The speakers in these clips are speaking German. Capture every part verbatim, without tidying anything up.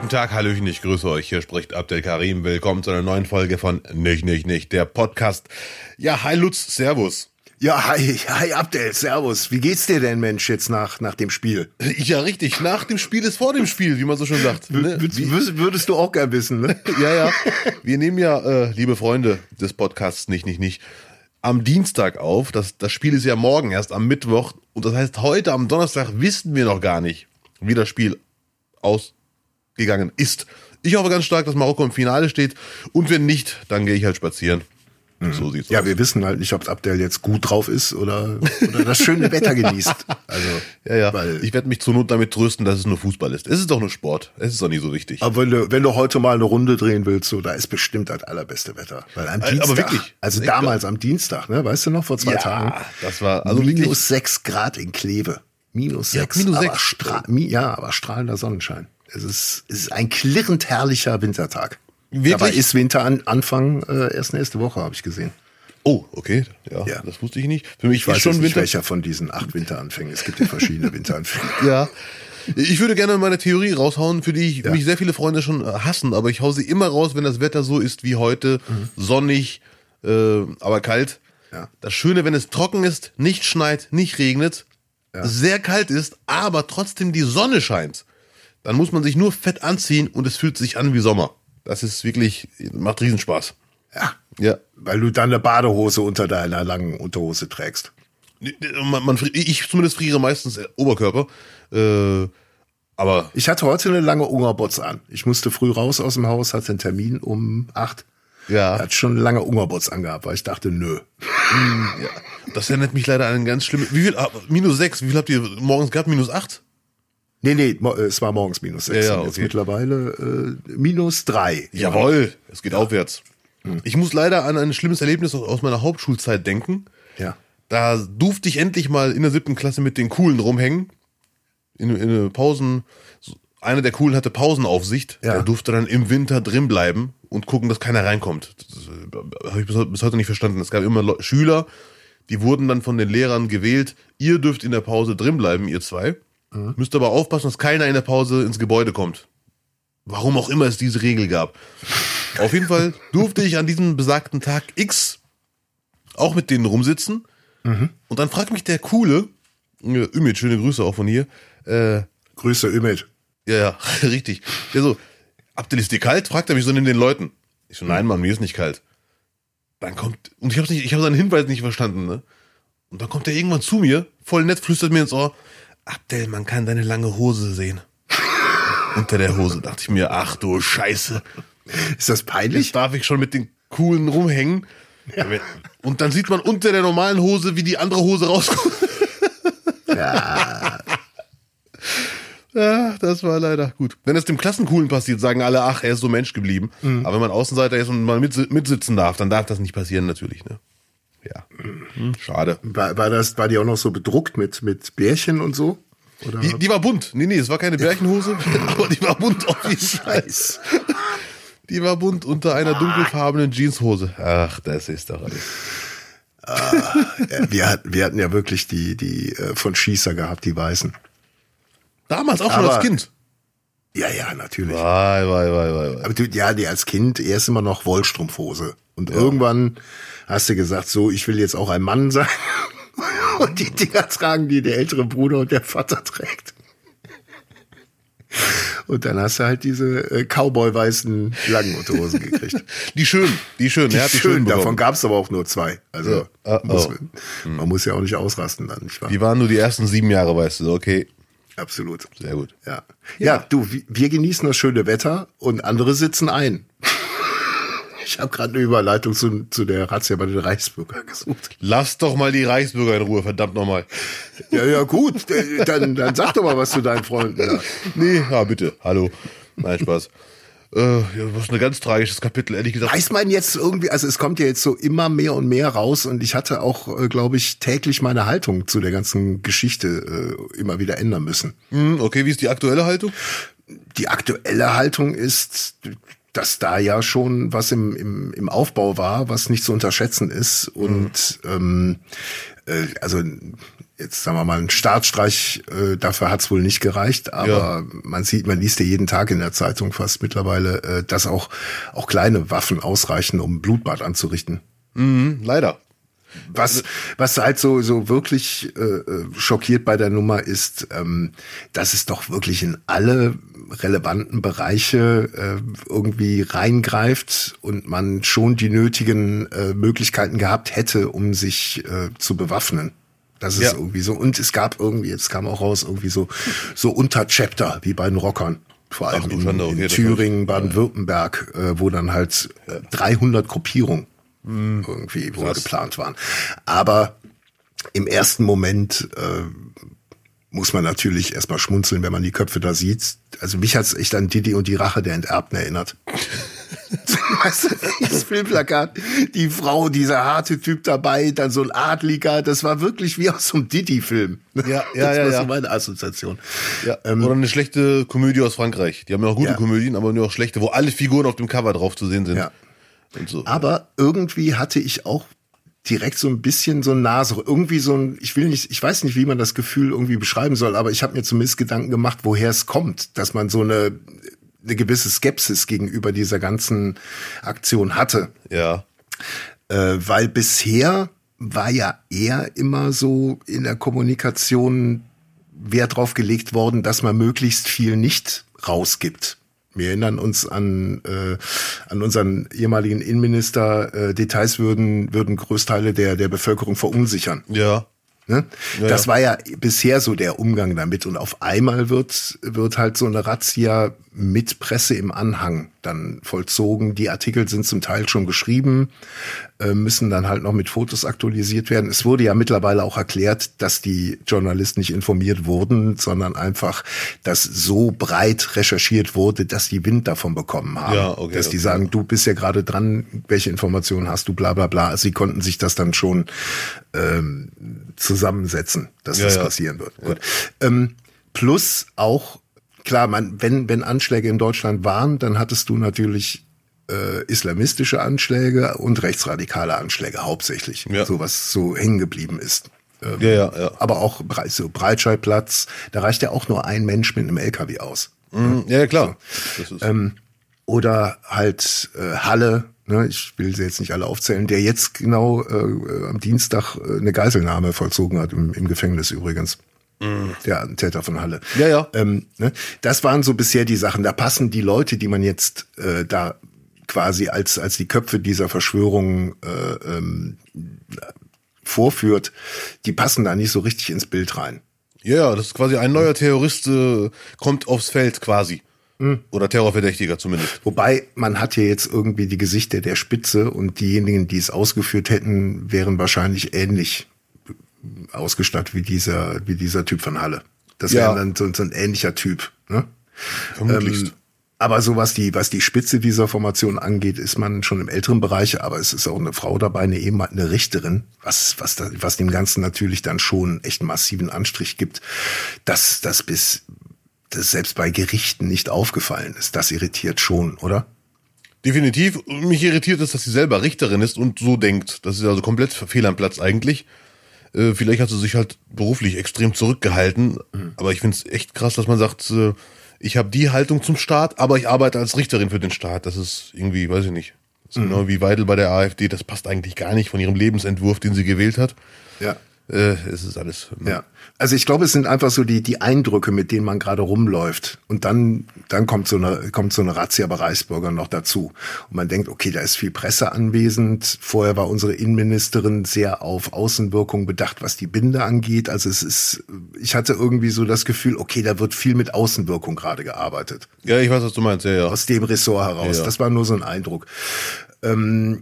Guten Tag, Hallöchen, ich grüße euch. Hier spricht Abdel Karim. Willkommen zu einer neuen Folge von Nicht, Nicht, Nicht, der Podcast. Ja, hi Lutz, servus. Ja, hi, hi Abdel, servus. Wie geht's dir denn, Mensch, jetzt nach, nach dem Spiel? Ja, richtig, nach dem Spiel ist vor dem Spiel, wie man so schon sagt. Ne? Würdest, würdest du auch gern wissen, ne? Ja, ja. Wir nehmen ja, äh, liebe Freunde des Podcasts Nicht, Nicht, Nicht, am Dienstag auf. Das, das Spiel ist ja morgen erst am Mittwoch. Und das heißt, heute am Donnerstag wissen wir noch gar nicht, wie das Spiel ausgegangen ist. Ich hoffe ganz stark, dass Marokko im Finale steht. Und wenn nicht, dann gehe ich halt spazieren. Mhm. So sieht's ja, aus. Wir wissen halt nicht, ob Abdel jetzt gut drauf ist oder, oder das schöne Wetter genießt. Also, ja, ja. Weil ich werde mich zur Not damit trösten, dass es nur Fußball ist. Es ist doch nur Sport. Es ist doch nicht so wichtig. Aber wenn du, wenn du heute mal eine Runde drehen willst, so, da ist bestimmt das allerbeste Wetter. Weil am Dienstag, aber wirklich, also damals am Dienstag, ne, weißt du noch, vor zwei ja, Tagen. Das war also minus wirklich sechs Grad in Kleve. Minus ja, sechs. Minus aber sechs. Stra- ja, aber strahlender Sonnenschein. Es ist, es ist ein klirrend herrlicher Wintertag. Wirklich? Aber ist Winteranfang äh, erst nächste Woche, habe ich gesehen. Oh, okay. Ja, ja, das wusste ich nicht. Für mich ich weiß ist schon nicht, Winter. welcher von diesen acht Winteranfängen. Es gibt ja verschiedene Winteranfänge. Ja. Ich würde gerne meine Theorie raushauen, für die ich, ja. mich sehr viele Freunde schon hassen, aber ich hau sie immer raus, wenn das Wetter so ist wie heute, mhm. sonnig, äh, aber kalt. Ja. Das Schöne, wenn es trocken ist, nicht schneit, nicht regnet, ja. sehr kalt ist, aber trotzdem die Sonne scheint, dann muss man sich nur fett anziehen und es fühlt sich an wie Sommer. Das ist wirklich, macht Riesenspaß. Ja. Ja. Weil du dann eine Badehose unter deiner langen Unterhose trägst. Man, man, ich zumindest friere meistens Oberkörper. Äh, aber ich hatte heute eine lange Ungerbots an. Ich musste früh raus aus dem Haus, hatte einen Termin um acht. Ja. Er hat schon eine lange Ungerbots angehabt, weil ich dachte, nö. Ja. Das erinnert mich leider an einen ganz schlimmen. Wie viel? Ah, minus sechs. Wie viel habt ihr morgens gehabt? Minus acht? Nee, nee, es war morgens minus sechs. Ja, ja, und jetzt okay. mittlerweile äh, minus drei. Jawohl, es geht ja. aufwärts. Hm. Ich muss leider an ein schlimmes Erlebnis aus meiner Hauptschulzeit denken. Ja. Da durfte ich endlich mal in der siebten Klasse mit den Coolen rumhängen. In, in Pausen. Einer der Coolen hatte Pausenaufsicht. Ja. Der durfte dann im Winter drin bleiben und gucken, dass keiner reinkommt. Das habe ich bis heute nicht verstanden. Es gab immer Le- Schüler, die wurden dann von den Lehrern gewählt. Ihr dürft in der Pause drin bleiben, ihr zwei. Mhm. Müsst aber aufpassen, dass keiner in der Pause ins Gebäude kommt. Warum auch immer es diese Regel gab. Auf jeden Fall durfte ich an diesem besagten Tag X auch mit denen rumsitzen. Mhm. Und dann fragt mich der Coole, äh, Ümit, schöne Grüße auch von hier. Äh, Grüße, Ümit. Ja, ja, richtig. Der so, Abdel, ist dir kalt? Fragt er mich so neben den Leuten. Ich so, nein, Mann, mir ist nicht kalt. Dann kommt, und ich habe nicht, ich habe seinen Hinweis nicht verstanden, ne? Und dann kommt er irgendwann zu mir, voll nett, flüstert mir ins Ohr, Abdel, man kann deine lange Hose sehen. Unter der Hose dachte ich mir, ach du Scheiße. Ist das peinlich? Jetzt darf ich schon mit den Coolen rumhängen. Ja. Und dann sieht man unter der normalen Hose, wie die andere Hose rauskommt. Ja. Ja, das war leider gut. Wenn es dem Klassencoolen passiert, sagen alle, ach, er ist so Mensch geblieben. Mhm. Aber wenn man Außenseiter ist und mal mit, mitsitzen darf, dann darf das nicht passieren natürlich, ne? Ja. Hm, schade. War, war das, war die auch noch so bedruckt mit, mit Bärchen und so? Oder? Die, die war bunt. Nee, nee, es war keine Bärchenhose, aber die war bunt auf jeden Fall. Die war bunt unter einer dunkelfarbenen Jeanshose. Ach, das ist doch alles. Ah, wir, hatten, wir hatten ja wirklich die, die äh, von Schießer gehabt, die Weißen. Damals auch schon aber, als Kind? Ja, ja, natürlich. Wei, wei, wei, wei. Aber du, ja, die als Kind erst immer noch Wollstrumpfhose. Und ja. irgendwann hast du gesagt, so, ich will jetzt auch ein Mann sein. Und die Dinger tragen, die der ältere Bruder und der Vater trägt. Und dann hast du halt diese äh, Cowboy-weißen langen Unterhosen gekriegt. Die schönen, die schönen. Die, er hat die schönen, schönen davon gab es aber auch nur zwei. Also ja. oh, muss, oh. man hm. muss ja auch nicht ausrasten dann, nicht wahr? Die waren nur die ersten sieben Jahre, weißt du, okay. Absolut. Sehr gut. Ja, ja, ja du, wir genießen das schöne Wetter und andere sitzen ein. Ich habe gerade eine Überleitung zu, zu der Razzia bei den Reichsbürgern gesucht. Lass doch mal die Reichsbürger in Ruhe, verdammt nochmal. Ja, ja, gut, dann, dann sag doch mal was zu deinen Freunden. Ja. Nee, ja, bitte, hallo. Nein, Spaß. Äh, ja, das ist ein ganz tragisches Kapitel, ehrlich gesagt. Weiß man jetzt irgendwie, also es kommt ja jetzt so immer mehr und mehr raus und ich hatte auch, äh, glaube ich, täglich meine Haltung zu der ganzen Geschichte äh, immer wieder ändern müssen. Hm, okay, wie ist die aktuelle Haltung? Die aktuelle Haltung ist, dass da ja schon was im, im, im Aufbau war, was nicht zu unterschätzen ist. Und mhm. ähm, äh, also jetzt sagen wir mal, ein Staatsstreich, äh, dafür hat's wohl nicht gereicht, aber ja. man sieht, man liest ja jeden Tag in der Zeitung fast mittlerweile, äh, dass auch auch kleine Waffen ausreichen, um ein Blutbad anzurichten. Mhm, leider. Was was halt so so wirklich äh, schockiert bei der Nummer ist, ähm, dass es doch wirklich in alle relevanten Bereiche äh, irgendwie reingreift und man schon die nötigen äh, Möglichkeiten gehabt hätte, um sich äh, zu bewaffnen. Das ist ja. irgendwie so. Und es gab irgendwie, jetzt kam auch raus, irgendwie so so Unterchapter, wie bei den Rockern. Vor allem Ach, in, Schande, okay, in Thüringen, Baden-Württemberg, äh, wo dann halt äh, dreihundert Gruppierungen mhm. irgendwie wohl geplant waren. Aber im ersten Moment äh, muss man natürlich erstmal schmunzeln, wenn man die Köpfe da sieht. Also mich hat's echt an Didi und die Rache der Enterbten erinnert. Weißt du, das Filmplakat, die Frau, dieser harte Typ dabei, dann so ein Adliger, das war wirklich wie aus so einem Didi-Film. Ja, ja, das ja. war ja. so meine Assoziation. Ja. Ähm, Oder eine schlechte Komödie aus Frankreich. Die haben ja auch gute ja. Komödien, aber nur auch schlechte, wo alle Figuren auf dem Cover drauf zu sehen sind. Ja. Und so. Aber irgendwie hatte ich auch direkt so ein bisschen so ein Nase, irgendwie so ein, ich will nicht, ich weiß nicht, wie man das Gefühl irgendwie beschreiben soll, aber ich habe mir zumindest Gedanken gemacht, woher es kommt, dass man so eine eine gewisse Skepsis gegenüber dieser ganzen Aktion hatte. Ja. Äh, weil bisher war ja eher immer so in der Kommunikation Wert drauf gelegt worden, dass man möglichst viel nicht rausgibt. Wir erinnern uns an äh, an unseren ehemaligen Innenminister. Äh, Details würden würden Großteile der der Bevölkerung verunsichern. Ja. Ne? Ja, das ja. war ja bisher so der Umgang damit. Und auf einmal wird wird halt so eine Razzia mit Presse im Anhang dann vollzogen. Die Artikel sind zum Teil schon geschrieben, äh, müssen dann halt noch mit Fotos aktualisiert werden. Es wurde ja mittlerweile auch erklärt, dass die Journalisten nicht informiert wurden, sondern einfach, dass so breit recherchiert wurde, dass die Wind davon bekommen haben. Ja, okay, dass die okay. sagen, du bist ja gerade dran, welche Informationen hast du, bla bla bla. Also sie konnten sich das dann schon ähm, zusammensetzen, dass ja, das ja. passieren wird. Gut. Ähm, plus auch, klar, man, wenn, wenn Anschläge in Deutschland waren, dann hattest du natürlich äh, islamistische Anschläge und rechtsradikale Anschläge hauptsächlich, ja. so was so hängen geblieben ist. Ähm, ja, ja, ja. Aber auch so Breitscheidplatz, da reicht ja auch nur ein Mensch mit einem L K W aus. Mhm, ja, ja, klar. So. Das ist ähm, oder halt äh, Halle, ne, ich will sie jetzt nicht alle aufzählen, der jetzt genau äh, am Dienstag äh, eine Geiselnahme vollzogen hat, im, im Gefängnis übrigens. Mm. Der Attentäter von Halle. Ja, ja. Ähm, ne, das waren so bisher die Sachen. Da passen die Leute, die man jetzt äh, da quasi als als die Köpfe dieser Verschwörung äh, ähm, vorführt, die passen da nicht so richtig ins Bild rein. Ja, das ist quasi ein neuer Terrorist, äh, kommt aufs Feld quasi. Mhm. Oder Terrorverdächtiger zumindest. Wobei, man hat ja jetzt irgendwie die Gesichter der Spitze und diejenigen, die es ausgeführt hätten, wären wahrscheinlich ähnlich ausgestattet wie dieser wie dieser Typ von Halle. Das ja. wäre dann so, so ein ähnlicher Typ. Ne? Vermutlich. Ähm, aber so was die was die Spitze dieser Formation angeht, ist man schon im älteren Bereich. Aber es ist auch eine Frau dabei, eine eben eine Richterin, was was da, was dem Ganzen natürlich dann schon echt einen massiven Anstrich gibt, dass das bis das selbst bei Gerichten nicht aufgefallen ist. Das irritiert schon, oder? Definitiv. Mich irritiert es, dass sie selber Richterin ist und so denkt. Das ist also komplett fehl am Platz eigentlich. Äh, vielleicht hat sie sich halt beruflich extrem zurückgehalten. Mhm. Aber ich finde es echt krass, dass man sagt, äh, ich habe die Haltung zum Staat, aber ich arbeite als Richterin für den Staat. Das ist irgendwie, weiß ich nicht. Das ist mhm. genau wie Weidel bei der AfD. Das passt eigentlich gar nicht von ihrem Lebensentwurf, den sie gewählt hat. Ja. Äh, es ist alles. Ja. Also ich glaube, es sind einfach so die die Eindrücke, mit denen man gerade rumläuft. Und dann dann kommt so eine kommt so eine Razzia bei Reichsbürgern noch dazu. Und man denkt, okay, da ist viel Presse anwesend. Vorher war unsere Innenministerin sehr auf Außenwirkung bedacht, was die Binde angeht. Also es ist, ich hatte irgendwie so das Gefühl, okay, da wird viel mit Außenwirkung gerade gearbeitet. Ja, ich weiß, was du meinst. Ja, ja. Aus dem Ressort heraus. Ja, ja. Das war nur so ein Eindruck. Ähm,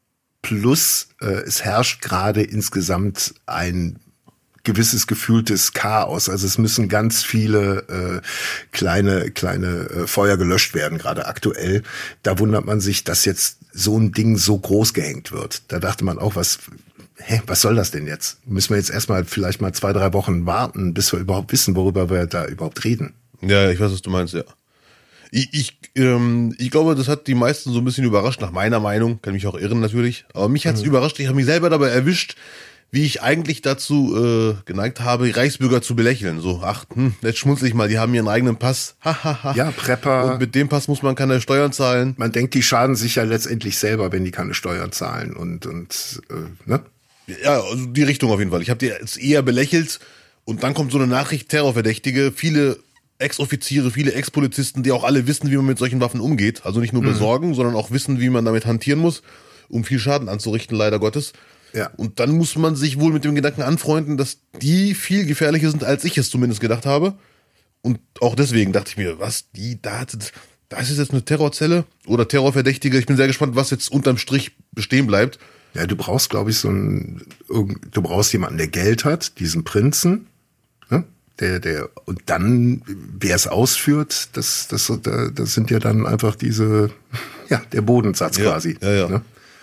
plus äh, es herrscht gerade insgesamt ein gewisses gefühltes Chaos. Also es müssen ganz viele äh, kleine kleine äh, Feuer gelöscht werden, gerade aktuell. Da wundert man sich, dass jetzt so ein Ding so groß gehängt wird. Da dachte man auch, was hä, was soll das denn jetzt? Müssen wir jetzt erstmal vielleicht mal zwei, drei Wochen warten, bis wir überhaupt wissen, worüber wir da überhaupt reden? Ja, ich weiß, was du meinst, ja. Ich, ich, ähm, ich glaube, das hat die meisten so ein bisschen überrascht, nach meiner Meinung. Kann mich auch irren natürlich. Aber mich hat's mhm. überrascht. Ich habe mich selber dabei erwischt, wie ich eigentlich dazu äh, geneigt habe, Reichsbürger zu belächeln. So, ach, hm, jetzt schmunzel ich mal, die haben ihren eigenen Pass. Ja, Prepper. Und mit dem Pass muss man keine Steuern zahlen. Man denkt, die schaden sich ja letztendlich selber, wenn die keine Steuern zahlen. Und, und äh, ne? Ja, also die Richtung auf jeden Fall. Ich habe die jetzt eher belächelt und dann kommt so eine Nachricht, Terrorverdächtige, viele Ex-Offiziere, viele Ex-Polizisten, die auch alle wissen, wie man mit solchen Waffen umgeht. Also nicht nur mhm. besorgen, sondern auch wissen, wie man damit hantieren muss, um viel Schaden anzurichten, leider Gottes. Ja. Und dann muss man sich wohl mit dem Gedanken anfreunden, dass die viel gefährlicher sind, als ich es zumindest gedacht habe. Und auch deswegen dachte ich mir, was, die, da, da ist jetzt eine Terrorzelle oder Terrorverdächtige. Ich bin sehr gespannt, was jetzt unterm Strich bestehen bleibt. Ja, du brauchst, glaube ich, so ein, du brauchst jemanden, der Geld hat, diesen Prinzen, ne? der, der, und dann, wer es ausführt, das, das, das sind ja dann einfach diese, ja, der Bodensatz ja, quasi. Ja, ja. Ne?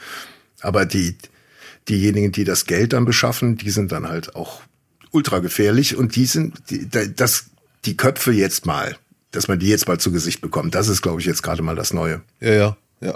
Aber die, diejenigen, die das Geld dann beschaffen, die sind dann halt auch ultra gefährlich und die sind, die, das, die Köpfe jetzt mal, dass man die jetzt mal zu Gesicht bekommt, das ist, glaube ich, jetzt gerade mal das Neue. Ja, ja, ja.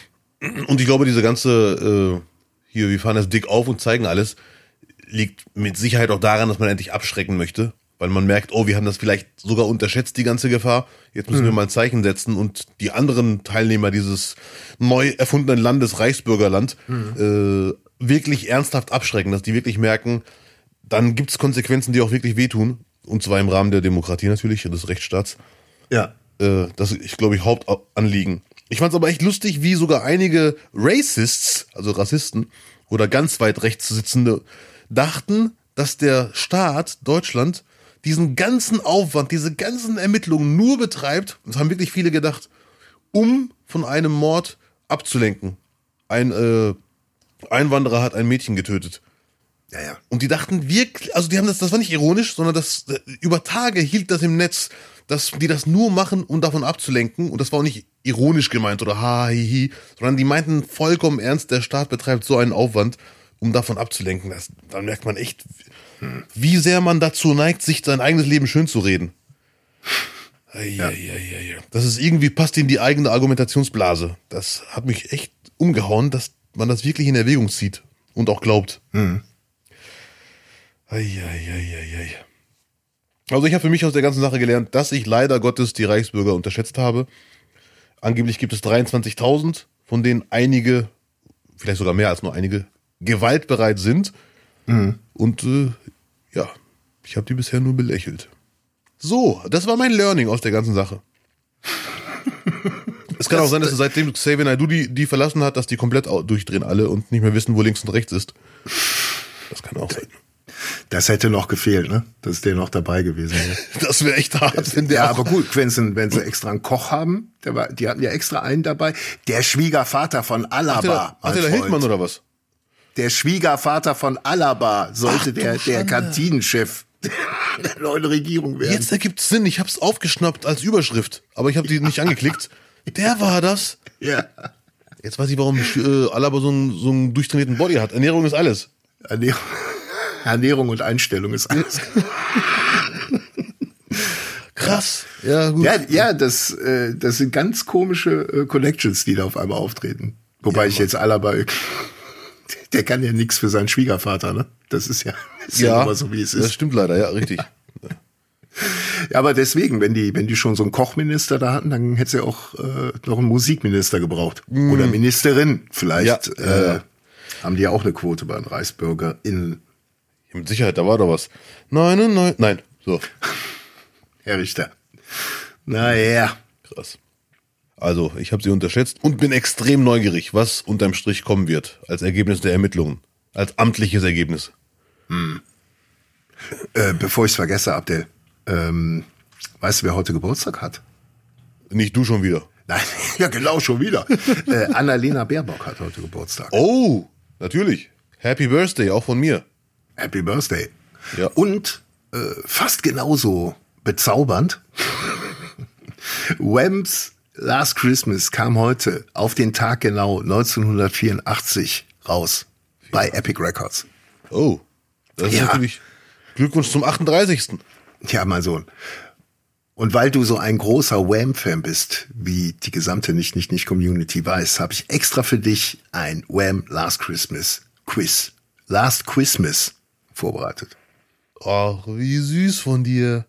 Und ich glaube, diese ganze, äh, hier, wir fahren das dick auf und zeigen alles, liegt mit Sicherheit auch daran, dass man endlich abschrecken möchte, weil man merkt, oh, wir haben das vielleicht sogar unterschätzt, die ganze Gefahr. Jetzt müssen mhm. wir mal ein Zeichen setzen und die anderen Teilnehmer dieses neu erfundenen Landes, Reichsbürgerland, mhm. äh, wirklich ernsthaft abschrecken, dass die wirklich merken, dann gibt's Konsequenzen, die auch wirklich wehtun. Und zwar im Rahmen der Demokratie natürlich, des Rechtsstaats. Ja. Äh, das ist, ich glaube, ich Hauptanliegen. Ich fand's aber echt lustig, wie sogar einige Racists, also Rassisten oder ganz weit rechts sitzende, dachten, dass der Staat Deutschland diesen ganzen Aufwand, diese ganzen Ermittlungen nur betreibt, das haben wirklich viele gedacht, um von einem Mord abzulenken. Ein äh, Einwanderer hat ein Mädchen getötet. Ja, ja. Und die dachten wirklich, also die haben das, das war nicht ironisch, sondern das, über Tage hielt das im Netz, dass die das nur machen, um davon abzulenken. Und das war auch nicht ironisch gemeint oder ha, hi, hi, sondern die meinten vollkommen ernst, der Staat betreibt so einen Aufwand, um davon abzulenken. Das, dann merkt man echt, hm. wie sehr man dazu neigt, sich sein eigenes Leben schön zu reden. Ja. Das ist irgendwie, passt in die eigene Argumentationsblase. Das hat mich echt umgehauen, dass man das wirklich in Erwägung zieht und auch glaubt. Hm. Also ich habe für mich aus der ganzen Sache gelernt, dass ich leider Gottes die Reichsbürger unterschätzt habe. Angeblich gibt es dreiundzwanzigtausend, von denen einige, vielleicht sogar mehr als nur einige, gewaltbereit sind. Mhm. Und äh, ja, ich habe die bisher nur belächelt. So, das war mein Learning aus der ganzen Sache. Es kann das, auch sein, dass seitdem Xavier Naidoo die, die verlassen hat, dass die komplett durchdrehen alle und nicht mehr wissen, wo links und rechts ist. Das kann auch sein. Das hätte noch gefehlt, ne? Dass der noch dabei gewesen wäre. Das wäre echt hart. Das, wenn der ja, aber gut, wenn sie, wenn sie extra einen Koch haben, der war, die hatten ja extra einen dabei. Der Schwiegervater von Alaba. Ach, der, der Hildmann oder was? Der Schwiegervater von Alaba sollte Ach, der, der Kantinenchef der neuen Regierung werden. Jetzt ergibt's Sinn. Ich hab's aufgeschnappt als Überschrift, aber ich habe die nicht angeklickt. Der war das? Ja. Jetzt weiß ich, warum äh, Alaba so einen, so einen durchtrainierten Body hat. Ernährung ist alles. Ernährung. Ernährung und Einstellung ist alles. Krass. Ja, gut. Ja, ja das, äh, das sind ganz komische äh, Connections, die da auf einmal auftreten. Wobei ja, ich jetzt Alaba, der kann ja nichts für seinen Schwiegervater, ne? Das ist ja, ist ja, ja immer so, wie es ist. Das stimmt leider, ja, richtig. Ja, aber deswegen, wenn die, wenn die schon so einen Kochminister da hatten, dann hätte sie auch äh, noch einen Musikminister gebraucht. Mm. Oder Ministerin. Vielleicht ja, äh, ja. haben die ja auch eine Quote bei den ReichsbürgerInnen. Mit Sicherheit, da war doch was. Nein, nein, nein, nein. So. Herr Richter. Naja. Krass. Also, ich habe sie unterschätzt und bin extrem neugierig, was unterm Strich kommen wird, als Ergebnis der Ermittlungen. Als amtliches Ergebnis. Hm. Äh, bevor ich es vergesse, Abdel, ähm, weißt du, wer heute Geburtstag hat? Nicht du schon wieder. Nein, ja genau, schon wieder. äh, Annalena Baerbock hat heute Geburtstag. Oh, natürlich. Happy Birthday, auch von mir. Happy Birthday. Ja. Und äh, fast genauso bezaubernd. Wham's Last Christmas kam heute auf den Tag genau neunzehnhundertvierundachtzig raus bei Epic Records. Oh, das ist ja. natürlich Glückwunsch zum achtunddreißigsten Ja, mein Sohn. Und weil du so ein großer Wham-Fan bist, wie die gesamte Nicht-Nicht-Nicht-Community weiß, habe ich extra für dich ein Wham Last Christmas Quiz, Last Christmas vorbereitet. Ach, wie süß von dir.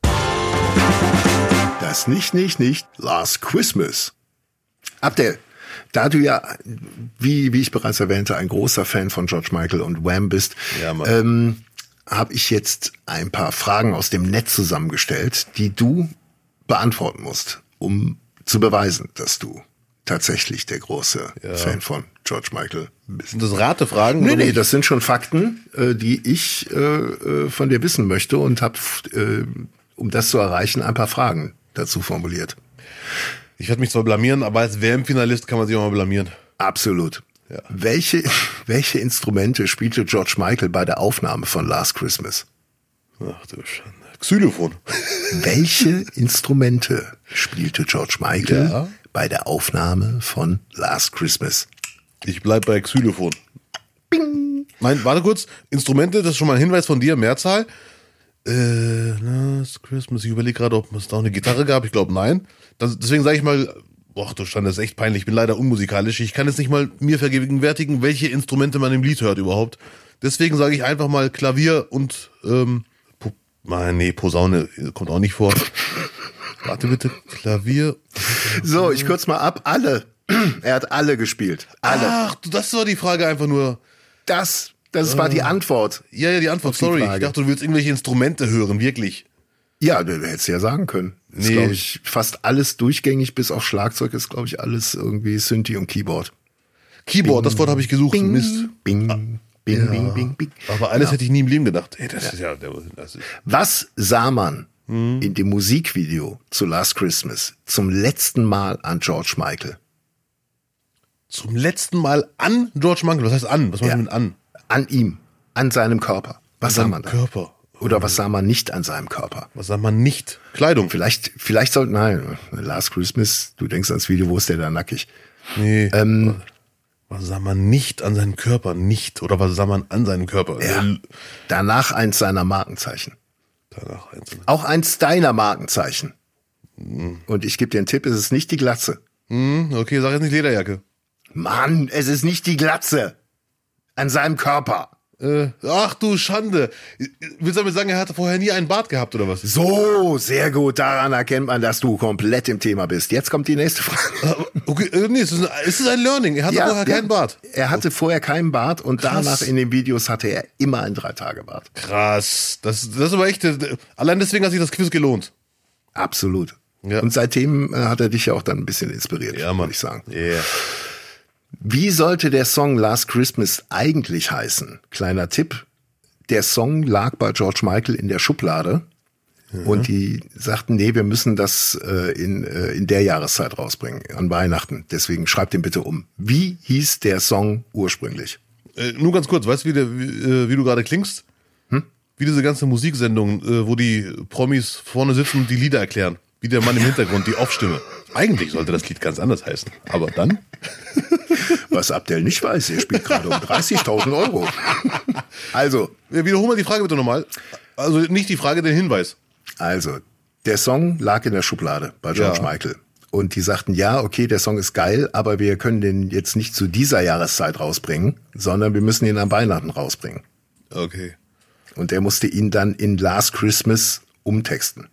Das Nicht-Nicht-Nicht Last Christmas. Abdel, da du ja, wie, wie ich bereits erwähnte, ein großer Fan von George Michael und Wham bist, Ja, Mann. ähm, habe ich jetzt ein paar Fragen aus dem Netz zusammengestellt, die du beantworten musst, um zu beweisen, dass du tatsächlich der große Ja. Fan von George Michael bist. Sind das Ratefragen? Nee, oder nee, nicht? das sind schon Fakten, äh, die ich äh, äh, von dir wissen möchte und habe, äh, um das zu erreichen, ein paar Fragen dazu formuliert. Ich werde mich zwar blamieren, aber als W M-Finalist kann man sich auch mal blamieren. Absolut. Ja. Welche, welche Instrumente spielte George Michael bei der Aufnahme von Last Christmas? Ach du Schande. Xylophon. Welche Instrumente spielte George Michael Ja. bei der Aufnahme von Last Christmas? Ich bleib bei Xylophon. Bing. Nein, warte kurz. Instrumente, das ist schon mal ein Hinweis von dir, Mehrzahl. Äh, Last Christmas. Ich überlege gerade, ob es da auch eine Gitarre gab. Ich glaube, nein. Das, deswegen sage ich mal, boah, du Stand, das ist echt peinlich. Ich bin leider unmusikalisch. Ich kann jetzt nicht mal mir vergegenwärtigen, welche Instrumente man im Lied hört überhaupt. Deswegen sage ich einfach mal Klavier und, ähm, Po- Nein, nee, Posaune kommt auch nicht vor. Warte bitte, Klavier. So, ich kürze mal ab. Alle. Er hat alle gespielt. Alle. Ach, du, das war die Frage einfach nur. Das, das war die Antwort. Ja, ja, die Antwort, Auf die sorry. Ich Frage. dachte, du willst irgendwelche Instrumente hören, wirklich. Ja, du hättest ja sagen können. Ist, Nee. glaube ich, fast alles durchgängig, bis auf Schlagzeug ist, glaube ich, alles irgendwie Synthi und Keyboard. Keyboard, das Wort habe ich gesucht. Bing, Mist. bing, bing, bing, bing, bing. Aber alles hätte ich nie im Leben gedacht. Ey, das ist ja, das ist, Was sah man Hm. in dem Musikvideo zu Last Christmas zum letzten Mal an George Michael? zum letzten Mal an George Michael. Was heißt an? Was meinst Ja. du mit an? An ihm, an seinem Körper. Was sah An man da? Körper. Oder was sah man nicht an seinem Körper? Was sagt man nicht? Kleidung. Vielleicht, vielleicht sollte, nein, Last Christmas, du denkst ans Video, wo ist der da nackig? Nee. Ähm, Was sah man nicht an seinem Körper? Nicht. Oder was sah man an seinem Körper? Ja. Äh, Danach eins seiner Markenzeichen. Danach eins. Auch eins deiner Markenzeichen. Und ich gebe dir einen Tipp, es ist nicht die Glatze. Hm, okay, sag jetzt nicht Lederjacke. Mann, es ist nicht die Glatze. An seinem Körper. Äh, ach du Schande. Willst du damit sagen, er hatte vorher nie einen Bart gehabt oder was? So, sehr gut. Daran erkennt man, dass du komplett im Thema bist. Jetzt kommt die nächste Frage. Okay, äh, nee, es ist, ein, es ist ein Learning. Er hatte vorher keinen Bart. Er hatte vorher keinen Bart und Krass. danach in den Videos hatte er immer einen Drei-Tage-Bart. Krass. Das, das ist aber echt. äh, Allein deswegen hat sich das Quiz gelohnt. Absolut. Ja. Und seitdem äh, hat er dich ja auch dann ein bisschen inspiriert, Ja, Mann. würde ich sagen. Yeah. Wie sollte der Song Last Christmas eigentlich heißen? Kleiner Tipp. Der Song lag bei George Michael in der Schublade und die sagten, nee, wir müssen das äh, in, äh, in der Jahreszeit rausbringen, an Weihnachten. Deswegen schreib den bitte um. Wie hieß der Song ursprünglich? Äh, nur ganz kurz, weißt du, wie, der, wie, äh, wie du gerade klingst? Hm? Wie diese ganze Musiksendung, äh, wo die Promis vorne sitzen und die Lieder erklären. Wie der Mann im Hintergrund, die Off-Stimme. Eigentlich sollte das Lied ganz anders heißen. Aber dann? Was Abdel nicht weiß, er spielt gerade um dreißigtausend Euro. Also, Ja, wiederhol mal die Frage bitte nochmal. Also nicht die Frage, den Hinweis. Also, der Song lag in der Schublade bei George Ja. Michael. Und die sagten, ja, okay, der Song ist geil, aber wir können den jetzt nicht zu dieser Jahreszeit rausbringen, sondern wir müssen ihn an Weihnachten rausbringen. Okay. Und er musste ihn dann in Last Christmas umtexten.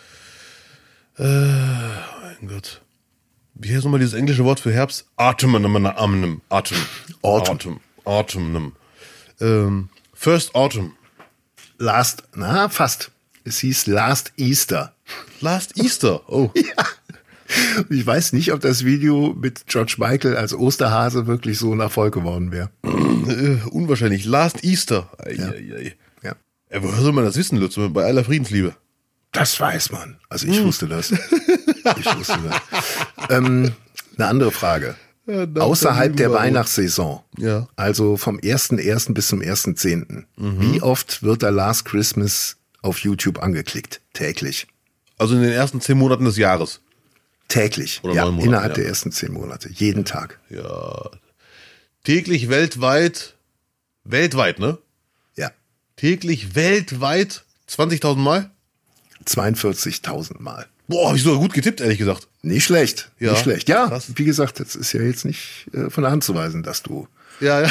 Mein Gott. Wie heißt nochmal dieses englische Wort für Herbst? Autumn. Autumn. Autumn. Autumn. Autumn. Ähm, First Autumn. Last, na, fast. Es hieß Last Easter. Last Easter. Oh. Ich weiß nicht, ob das Video mit George Michael als Osterhase wirklich so ein Erfolg geworden wäre. Äh, unwahrscheinlich. Last Easter. Ei, Ja. ei, ei. Ja. Ja, woher soll man das wissen, Lutz? Bei aller Friedensliebe. Das weiß man. Also ich wusste das. Ich wusste das. Ähm, eine andere Frage. Ja, nach Außerhalb der Lieben war Weihnachtssaison, Ja. also vom ersten ersten bis zum ersten zehnten Wie oft wird da Last Christmas auf YouTube angeklickt? Täglich. Also in den ersten zehn Monaten des Jahres. Täglich. Oder ja, neun Monate, innerhalb ja. der ersten zehn Monate. Jeden Tag. Ja. Täglich weltweit. Weltweit, ne? Ja. Täglich weltweit zwanzigtausend Mal? zweiundvierzigtausend Mal. Boah, hab ich sogar gut getippt, ehrlich gesagt. Nicht schlecht, Ja, nicht schlecht. Ja, krass. wie gesagt, das ist ja jetzt nicht äh, von der Hand zu weisen, dass du... Ja, ja.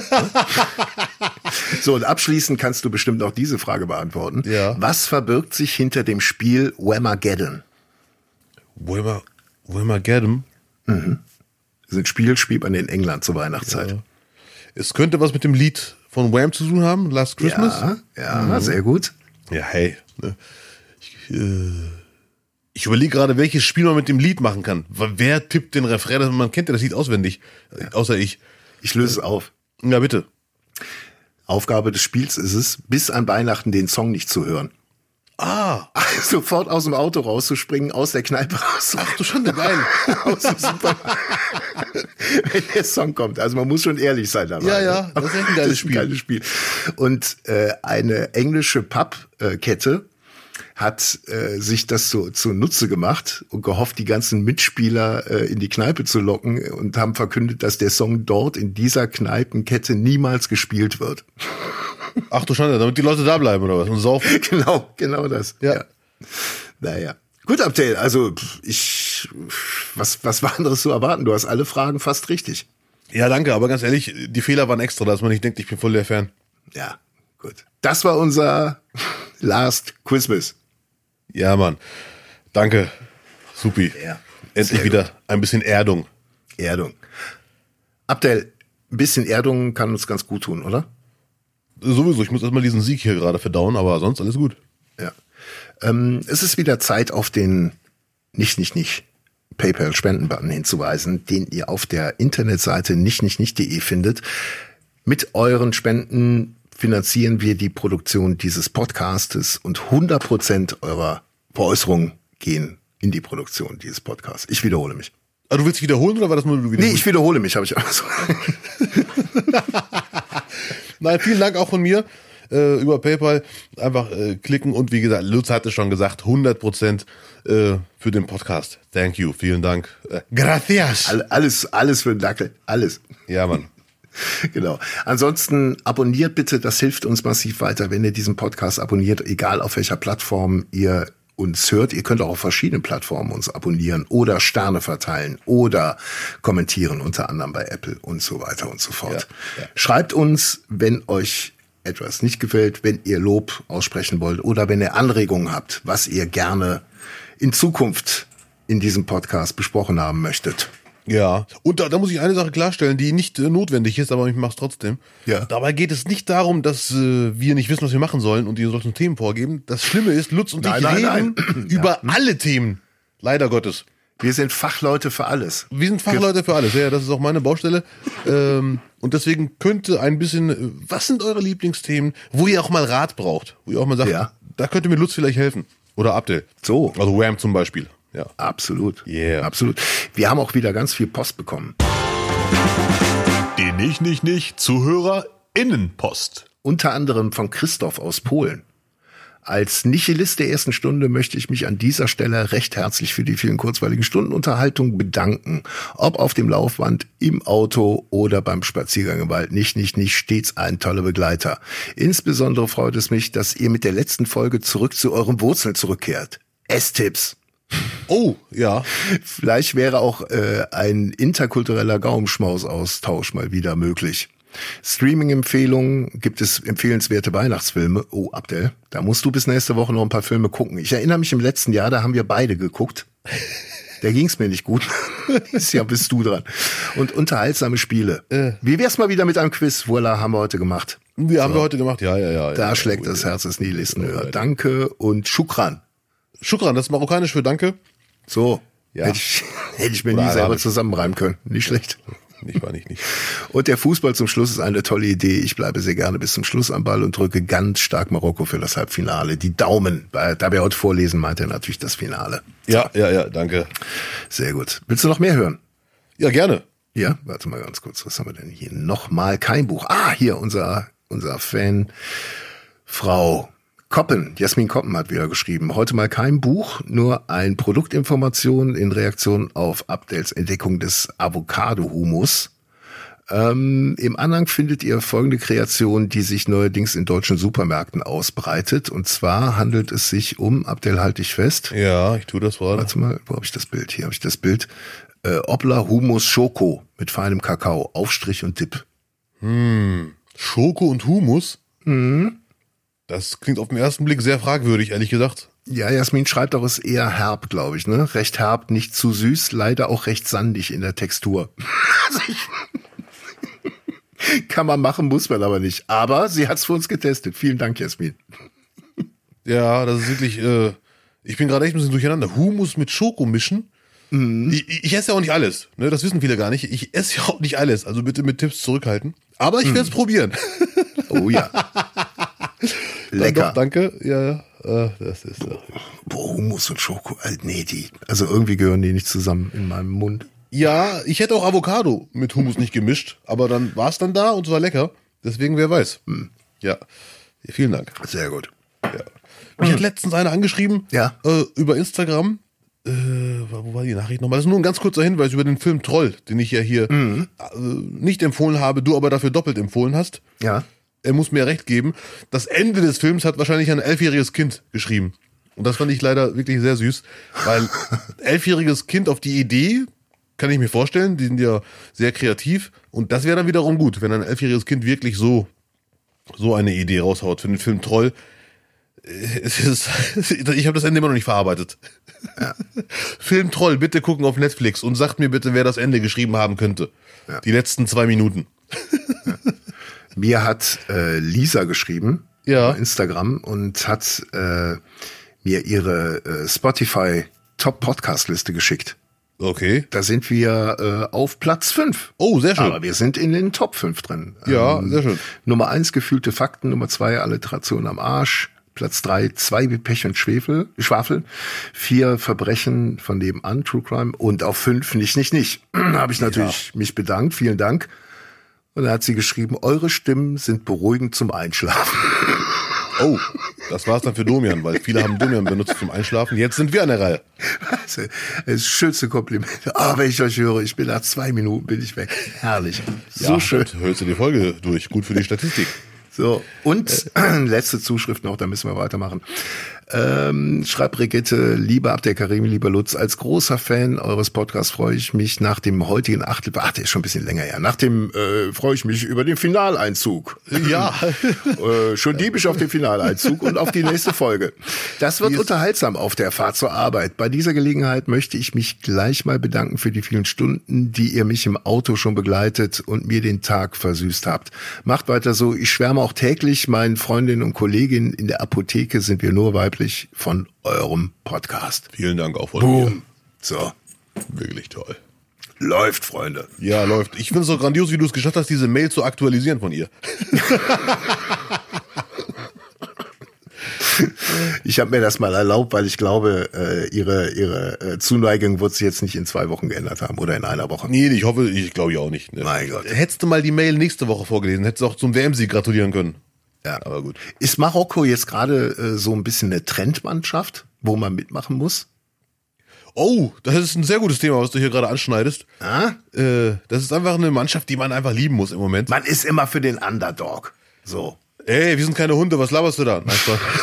So, und abschließend kannst du bestimmt auch diese Frage beantworten. Ja. Was verbirgt sich hinter dem Spiel Whamageddon? Wilma, Wilma Gaddam. Das ist ein Spiel, spielt man in England zur Weihnachtszeit. Ja. Es könnte was mit dem Lied von Wham zu tun haben, Last Christmas. Ja, ja, sehr gut. Ja, hey. ne. Ich, äh, ich überlege gerade, welches Spiel man mit dem Lied machen kann. Wer tippt den Refrain? Man kennt ja das Lied auswendig, außer ich. Ich löse es auf. Ja, bitte. Aufgabe des Spiels ist es, bis an Weihnachten den Song nicht zu hören. Ah, Sofort aus dem Auto rauszuspringen, aus der Kneipe raus. ach du Schande, geil. Aus dem Supermarkt. Wenn der Song kommt. Also man muss schon ehrlich sein dabei. Ja, ja, das ist echt ein geiles Das ist ein Spiel. geiles Spiel. Und äh, eine englische Pub-Kette hat äh, sich das so zunutze gemacht und gehofft, die ganzen Mitspieler äh, in die Kneipe zu locken und haben verkündet, dass der Song dort in dieser Kneipenkette niemals gespielt wird. Ach du Schande, damit die Leute da bleiben oder was und saufen. Genau, genau das. Ja. Naja. Gut, Abdel, also pff, ich, was, was war anderes zu erwarten? Du hast alle Fragen fast richtig. Ja, danke, aber ganz ehrlich, die Fehler waren extra, dass man nicht denkt, ich bin voll der Fan. Ja, gut. Das war unser Last Quizmas. Ja, Mann. Danke. Supi. Ja, Endlich sehr wieder ein bisschen Erdung. Erdung. Abdel, ein bisschen Erdung kann uns ganz gut tun, oder? Sowieso, ich muss erstmal diesen Sieg hier gerade verdauen, aber sonst alles gut. Ja. Ähm, es ist wieder Zeit, auf den nicht, nicht, nicht PayPal-Spenden-Button hinzuweisen, den ihr auf der Internetseite nicht, nicht, nicht punkt de findet. Mit euren Spenden finanzieren wir die Produktion dieses Podcastes und hundert Prozent eurer Veräußerungen gehen in die Produktion dieses Podcasts. Ich wiederhole mich. Ah, du willst wiederholen oder war das nur du Nee, wiederholen? ich wiederhole mich, habe ich auch so. Nein, vielen Dank auch von mir äh, über PayPal. Einfach äh, klicken und wie gesagt, Lutz hatte schon gesagt, hundert Prozent äh, für den Podcast. Thank you, vielen Dank. Äh, gracias. All- Alles, alles für den Dackel, alles. Ja, Mann. Genau. Ansonsten abonniert bitte, das hilft uns massiv weiter, wenn ihr diesen Podcast abonniert, egal auf welcher Plattform ihr uns hört. Ihr könnt auch auf verschiedenen Plattformen uns abonnieren oder Sterne verteilen oder kommentieren, unter anderem bei Apple und so weiter und so fort. Ja, ja. Schreibt uns, wenn euch etwas nicht gefällt, wenn ihr Lob aussprechen wollt oder wenn ihr Anregungen habt, was ihr gerne in Zukunft in diesem Podcast besprochen haben möchtet. Ja, und da, da muss ich eine Sache klarstellen, die nicht äh, notwendig ist, aber ich mach's trotzdem. Ja. Dabei geht es nicht darum, dass äh, wir nicht wissen, was wir machen sollen und ihr sollt uns Themen vorgeben. Das Schlimme ist, Lutz und Nein, ich nein, reden nein. über alle Themen. Leider Gottes. Wir sind Fachleute für alles. Wir sind Fachleute für alles. Ja, das ist auch meine Baustelle. ähm, und deswegen könnte ein bisschen, äh, was sind eure Lieblingsthemen, wo ihr auch mal Rat braucht? Wo ihr auch mal sagt, Ja. da könnte mir Lutz vielleicht helfen. Oder Abdel. So. Also Wham zum Beispiel. Ja. Absolut. Yeah. Absolut. Wir haben auch wieder ganz viel Post bekommen. Die nicht, nicht, nicht ZuhörerInnenpost. Unter anderem von Christoph aus Polen. Als Nihilist der ersten Stunde möchte ich mich an dieser Stelle recht herzlich für die vielen kurzweiligen Stunden Unterhaltung bedanken. Ob auf dem Laufband, im Auto oder beim Spaziergang im Wald. Nicht, nicht, nicht stets ein toller Begleiter. Insbesondere freut es mich, dass ihr mit der letzten Folge zurück zu euren Wurzeln zurückkehrt. Esstipps. Oh, ja. Vielleicht wäre auch äh, ein interkultureller Gaumenschmaus-Austausch mal wieder möglich. Streaming-Empfehlungen, gibt es empfehlenswerte Weihnachtsfilme. Oh, Abdel, da musst du bis nächste Woche noch ein paar Filme gucken. Ich erinnere mich im letzten Jahr, da haben wir beide geguckt. Da ging's mir nicht gut. Dieses Jahr bist du dran. Und unterhaltsame Spiele. Äh. Wie wär's mal wieder mit einem Quiz? Voila, haben wir heute gemacht. Wir haben wir heute gemacht, ja, ja, ja. Da ja, schlägt ja, das Herz des Nihilisten Ja, höher. ja. Danke und Shukran. Shukran, das ist marokkanisch für Danke. So, Ja. hätte ich, hätte ich mir Oder nie selber Arabisch. zusammenreimen können. Nicht schlecht. Nicht, war nicht, nicht. Und der Fußball zum Schluss ist eine tolle Idee. Ich bleibe sehr gerne bis zum Schluss am Ball und drücke ganz stark Marokko für das Halbfinale. Die Daumen. Weil, da wir heute vorlesen, meint er natürlich das Finale. Ja, ja, ja, danke. Sehr gut. Willst du noch mehr hören? Ja, gerne. Ja, warte mal ganz kurz. Was haben wir denn hier? Nochmal kein Buch. Ah, hier unser, unser Fan, Frau Koppen. Jasmin Koppen hat wieder geschrieben. Heute mal kein Buch, nur ein Produktinformation in Reaktion auf Abdels Entdeckung des Avocado-Humus. Ähm, Im Anhang findet ihr folgende Kreation, die sich neuerdings in deutschen Supermärkten ausbreitet. Und zwar handelt es sich um, Abdel, halt dich fest. Ja, ich tue das gerade. Warte mal, wo habe ich das Bild? Hier habe ich das Bild. Äh, Obler Humus Schoko mit feinem Kakao, Aufstrich und Dip. Hm, Schoko und Hummus? Mhm. Das klingt auf den ersten Blick sehr fragwürdig, ehrlich gesagt. Ja, Jasmin schreibt auch, es ist eher herb, glaube ich, ne? Recht herb, nicht zu süß, leider auch recht sandig in der Textur. Also ich kann man machen, muss man aber nicht. Aber sie hat's für uns getestet. Vielen Dank, Jasmin. Ja, das ist wirklich, äh, ich bin gerade echt ein bisschen durcheinander. Hummus mit Schoko mischen? Mhm. Ich, ich esse ja auch nicht alles, ne? Das wissen viele gar nicht. Ich esse ja auch nicht alles, also bitte mit Tipps zurückhalten. Aber ich werde es mhm. probieren. Oh ja. Lecker. Doch, danke. Ja, ja. Das ist Boah, boah, Hummus und Schoko. Nee, die. Also irgendwie gehören die nicht zusammen in meinem Mund. Ja, ich hätte auch Avocado mit Hummus nicht gemischt, aber dann war es dann da und es war lecker. Deswegen, wer weiß. Hm. Ja. Vielen Dank. Sehr gut. Ja. Mich hm. hat letztens einer angeschrieben ja. äh, über Instagram. Äh, wo war die Nachricht nochmal? Das ist nur ein ganz kurzer Hinweis über den Film Troll, den ich ja hier mhm. äh, nicht empfohlen habe, du aber dafür doppelt empfohlen hast. Ja. Er muss mir recht geben. Das Ende des Films hat wahrscheinlich ein elfjähriges Kind geschrieben. Und das fand ich leider wirklich sehr süß, weil elfjähriges Kind auf die Idee, kann ich mir vorstellen, die sind ja sehr kreativ. Und das wäre dann wiederum gut, wenn ein elfjähriges Kind wirklich so, so eine Idee raushaut für den Film Troll. Es ist, ich habe das Ende immer noch nicht verarbeitet. Ja. Film Troll, bitte gucken auf Netflix und sagt mir bitte, wer das Ende geschrieben haben könnte. Ja. Die letzten zwei Minuten. Ja. Mir hat äh, Lisa geschrieben ja. auf Instagram und hat äh, mir ihre äh, Spotify Top Podcast Liste geschickt. Okay. Da sind wir äh, auf Platz fünf. Oh, sehr schön. Aber wir sind in den Top fünf drin. Ja, ähm, sehr schön. Nummer eins, gefühlte Fakten. Nummer zwei, Alliteration am Arsch. Platz drei, zwei wie Pech und Schwefel, Schwafel. Vier, Verbrechen von nebenan, True Crime. Und auf fünf, nicht, nicht, nicht. Habe ich natürlich ja. mich bedankt. Vielen Dank. Und dann hat sie geschrieben, eure Stimmen sind beruhigend zum Einschlafen. Oh, das war's dann für Domian, weil viele haben Domian benutzt zum Einschlafen. Jetzt sind wir an der Reihe. Also, das schönste Kompliment. Ah, oh, wenn ich euch höre, ich bin nach zwei Minuten bin ich weg. Herrlich. So ja, schön. Hörst du die Folge durch. Gut für die Statistik. So, und äh, letzte Zuschrift noch, da müssen wir weitermachen. Ähm, schreibt Brigitte, lieber Abdel Karimi, lieber Lutz, als großer Fan eures Podcasts freue ich mich nach dem heutigen Achtel, ach, der ist schon ein bisschen länger her, nach dem äh, freue ich mich über den Finaleinzug. Ja. äh, schon diebisch auf den Finaleinzug und auf die nächste Folge. Das wird unterhaltsam auf der Fahrt zur Arbeit. Bei dieser Gelegenheit möchte ich mich gleich mal bedanken für die vielen Stunden, die ihr mich im Auto schon begleitet und mir den Tag versüßt habt. Macht weiter so, ich schwärme auch täglich meinen Freundinnen und Kolleginnen in der Apotheke, sind wir nur weiblich von eurem Podcast. Vielen Dank auch von Boom. mir. So. Wirklich toll. Läuft, Freunde. Ja, läuft. Ich finde es so grandios, wie du es geschafft hast, diese Mail zu aktualisieren von ihr. Ich habe mir das mal erlaubt, weil ich glaube, äh, ihre ihre äh, Zuneigung wird sich jetzt nicht in zwei Wochen geändert haben oder in einer Woche. Nee, ich hoffe, ich glaube ich auch nicht. Ne? Mein Gott. Hättest du mal die Mail nächste Woche vorgelesen, hättest du auch zum W M-Sieg gratulieren können. Ja, aber gut. Ist Marokko jetzt gerade äh, so ein bisschen eine Trendmannschaft, wo man mitmachen muss? Oh, das ist ein sehr gutes Thema, was du hier gerade anschneidest. Ah? Äh, das ist einfach eine Mannschaft, die man einfach lieben muss im Moment. Man ist immer für den Underdog. So. Ey, wir sind keine Hunde, was laberst du da? Nein,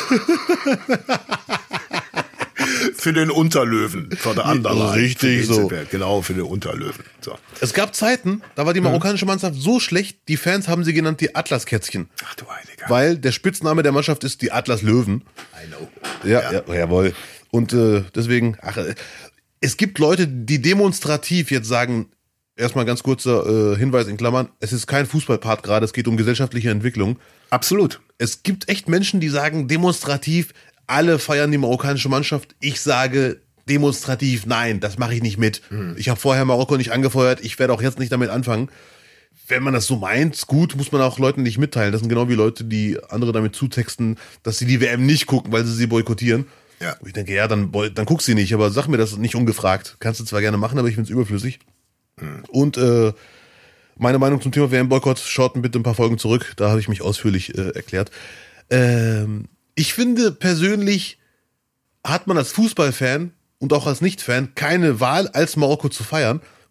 für den Unterlöwen, für der Underline. Richtig so. Genau, für den Unterlöwen. So. Es gab Zeiten, da war die marokkanische Mannschaft so schlecht, die Fans haben sie genannt die Atlaskätzchen. Ach du Heiliger. Weil der Spitzname der Mannschaft ist die Atlas-Löwen. I know. Ja, ja. ja jawohl. Und äh, deswegen, ach, es gibt Leute, die demonstrativ jetzt sagen, erstmal ganz kurzer äh, Hinweis in Klammern, es ist kein Fußballpart gerade, es geht um gesellschaftliche Entwicklung. Absolut. Es gibt echt Menschen, die sagen demonstrativ, alle feiern die marokkanische Mannschaft. Ich sage demonstrativ, nein, das mache ich nicht mit. Hm. Ich habe vorher Marokko nicht angefeuert, ich werde auch jetzt nicht damit anfangen. Wenn man das so meint, gut, muss man auch Leuten nicht mitteilen. Das sind genau wie Leute, die andere damit zutexten, dass sie die W M nicht gucken, weil sie sie boykottieren. Ja. Und ich denke, ja, dann, dann guck sie nicht, aber sag mir das nicht ungefragt. Kannst du zwar gerne machen, aber ich finde es überflüssig. Hm. Und äh, meine Meinung zum Thema W M-Boykott, schaut bitte ein paar Folgen zurück, da habe ich mich ausführlich äh, erklärt. Ähm, ich finde persönlich, hat man als Fußballfan und auch als Nicht-Fan keine Wahl, als Marokko zu feiern,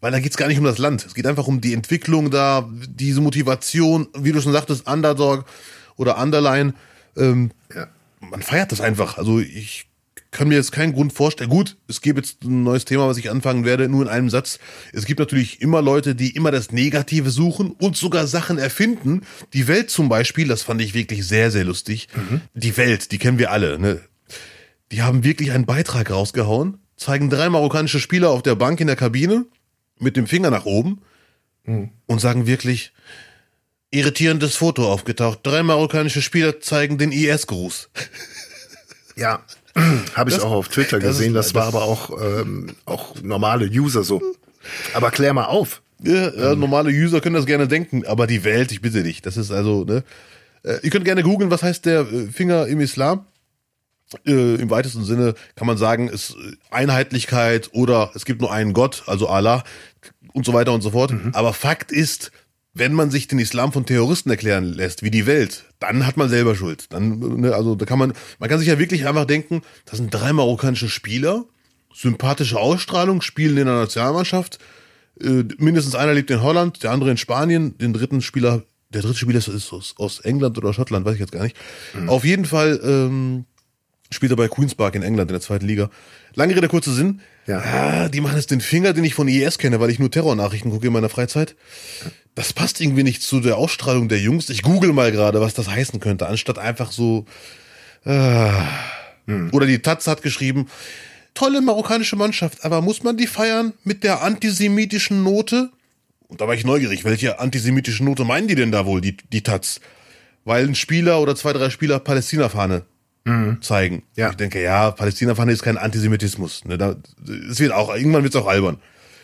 weil da geht's gar nicht um das Land. Es geht einfach um die Entwicklung da, diese Motivation, wie du schon sagtest, Underdog oder Underline. Ähm, Ja. Man feiert das einfach. Also ich kann mir jetzt keinen Grund vorstellen. Gut, es gibt jetzt ein neues Thema, was ich anfangen werde, nur in einem Satz. Es gibt natürlich immer Leute, die immer das Negative suchen und sogar Sachen erfinden. Die Welt zum Beispiel, das fand ich wirklich sehr, sehr lustig. Mhm. Die Welt, die kennen wir alle, ne? Die haben wirklich einen Beitrag rausgehauen, zeigen drei marokkanische Spieler auf der Bank in der Kabine mit dem Finger nach oben mhm. und sagen wirklich, irritierendes Foto aufgetaucht. Drei marokkanische Spieler zeigen den I S-Gruß. Ja, habe ich das, auch auf Twitter gesehen. Das, ist, das war das aber auch, ähm, auch normale User so. Aber klär mal auf. Ja, ja, normale User können das gerne denken, aber die Welt, ich bitte dich, das ist also, ne? Äh, ihr könnt gerne googeln, was heißt der Finger im Islam? Äh, im weitesten Sinne kann man sagen, ist Einheitlichkeit oder es gibt nur einen Gott, also Allah und so weiter und so fort. Mhm. Aber Fakt ist, wenn man sich den Islam von Terroristen erklären lässt, wie die Welt, dann hat man selber Schuld. Dann, ne, also da kann man, man kann sich ja wirklich einfach denken, das sind drei marokkanische Spieler, sympathische Ausstrahlung, spielen in der Nationalmannschaft, äh, mindestens einer lebt in Holland, der andere in Spanien, den dritten Spieler, der dritte Spieler ist aus, aus England oder Schottland, weiß ich jetzt gar nicht. Mhm. Auf jeden Fall ähm, spielt er bei Queen's Park in England in der zweiten Liga. Lange Rede, kurzer Sinn. Ja. Ah, die machen jetzt den Finger, den ich von I S kenne, weil ich nur Terrornachrichten gucke in meiner Freizeit. Das passt irgendwie nicht zu der Ausstrahlung der Jungs. Ich google mal gerade, was das heißen könnte, anstatt einfach so. Äh, hm. Oder die Taz hat geschrieben, tolle marokkanische Mannschaft, aber muss man die feiern mit der antisemitischen Note? Und da war ich neugierig, welche antisemitische Note meinen die denn da wohl, die, die Taz? Weil ein Spieler oder zwei, drei Spieler Palästina-Fahne mhm. zeigen. Ja. Ich denke, ja, Palästina-Fahne ist kein Antisemitismus. Ne, da, es wird auch, irgendwann wird's auch albern.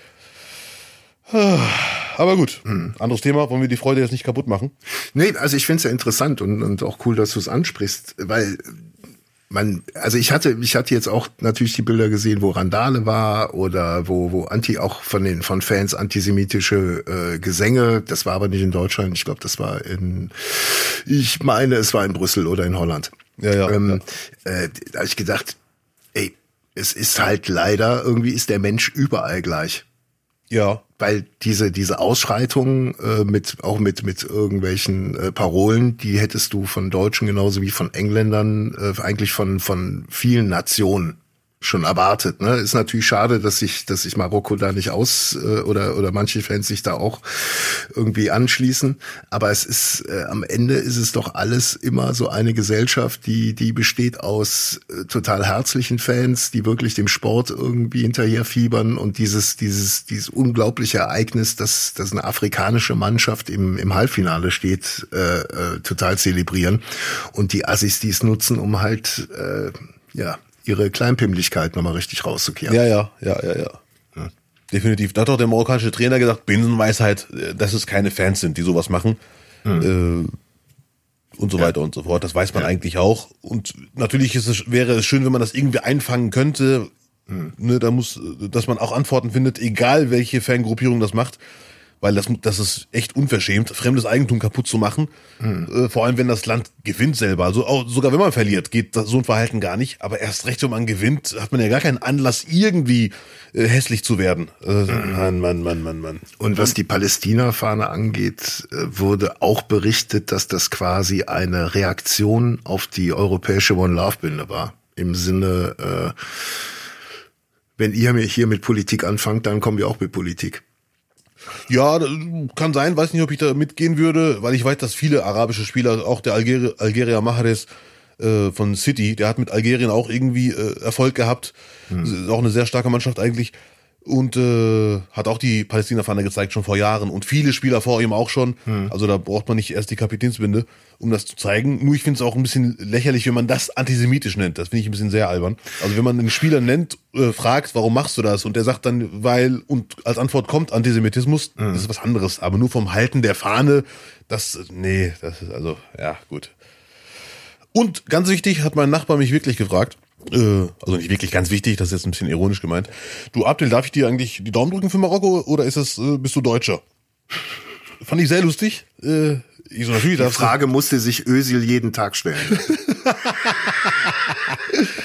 Aber gut, mhm. anderes Thema, wollen wir die Freude jetzt nicht kaputt machen? Nee, also ich finde es ja interessant und, und auch cool, dass du es ansprichst, weil man, also ich hatte, ich hatte jetzt auch natürlich die Bilder gesehen, wo Randale war oder wo, wo anti, auch von den, von Fans antisemitische äh, Gesänge, das war aber nicht in Deutschland, ich glaube, das war in, ich meine, es war in Brüssel oder in Holland. Ja, ja. Ähm, ja. Äh, da habe ich gedacht, ey, es ist halt leider, irgendwie ist der Mensch überall gleich. Ja. Weil diese diese Ausschreitungen äh, mit auch mit mit irgendwelchen äh, Parolen, die hättest du von Deutschen genauso wie von Engländern, äh, eigentlich von von vielen Nationen schon erwartet. Ne, ist natürlich schade, dass sich dass sich Marokko da nicht aus äh, oder oder manche Fans sich da auch irgendwie anschließen. Aber es ist äh, am Ende ist es doch alles immer so eine Gesellschaft, die die besteht aus äh, total herzlichen Fans, die wirklich dem Sport irgendwie hinterherfiebern und dieses dieses dieses unglaubliche Ereignis, dass dass eine afrikanische Mannschaft im im Halbfinale steht, äh, äh, total zelebrieren und die Assis, die es nutzen, um halt äh, ja ihre Kleinpimmlichkeit nochmal richtig rauszukehren. Ja, ja, ja, ja, ja. Hm. Definitiv. Da hat doch der marokkanische Trainer gesagt, Binsenweisheit, dass es keine Fans sind, die sowas machen. Hm. Äh, und so ja. weiter und so fort. Das weiß man ja. eigentlich auch. Und natürlich ist es, wäre es schön, wenn man das irgendwie einfangen könnte. Hm. Ne, da muss, dass man auch Antworten findet, egal welche Fangruppierung das macht. Weil das, das ist echt unverschämt, fremdes Eigentum kaputt zu machen. Mhm. Äh, vor allem, wenn das Land gewinnt selber. Also auch, sogar wenn man verliert, geht das, so ein Verhalten gar nicht. Aber erst recht, wenn man gewinnt, hat man ja gar keinen Anlass, irgendwie äh, hässlich zu werden. Äh, mhm. Mann, Mann, Mann, Mann, Mann. Und was die Palästina-Fahne angeht, äh, wurde auch berichtet, dass das quasi eine Reaktion auf die europäische One-Love-Bünde war. Im Sinne, äh, wenn ihr hier mit Politik anfangt, dann kommen wir auch mit Politik. Ja, kann sein, weiß nicht, ob ich da mitgehen würde, weil ich weiß, dass viele arabische Spieler, auch der Algeri- Algeria Mahrez äh, von City, der hat mit Algerien auch irgendwie äh, Erfolg gehabt, mhm. ist auch eine sehr starke Mannschaft eigentlich und äh, hat auch die Palästina-Fahne gezeigt, schon vor Jahren und viele Spieler vor ihm auch schon, mhm. also da braucht man nicht erst die Kapitänsbinde, um das zu zeigen, nur ich finde es auch ein bisschen lächerlich, wenn man das antisemitisch nennt, das finde ich ein bisschen sehr albern, also wenn man einen Spieler nennt, äh, fragt, warum machst du das und der sagt dann, weil, und als Antwort kommt Antisemitismus, mhm. das ist was anderes, aber nur vom Halten der Fahne, das, nee, das ist also, ja, gut. Und ganz wichtig, hat mein Nachbar mich wirklich gefragt, äh, also nicht wirklich ganz wichtig, das ist jetzt ein bisschen ironisch gemeint. Du Abdel, darf ich dir eigentlich die Daumen drücken für Marokko oder ist es, äh, bist du Deutscher? Fand ich sehr lustig. Äh, ich so, natürlich die Frage du musste sich Özil jeden Tag stellen.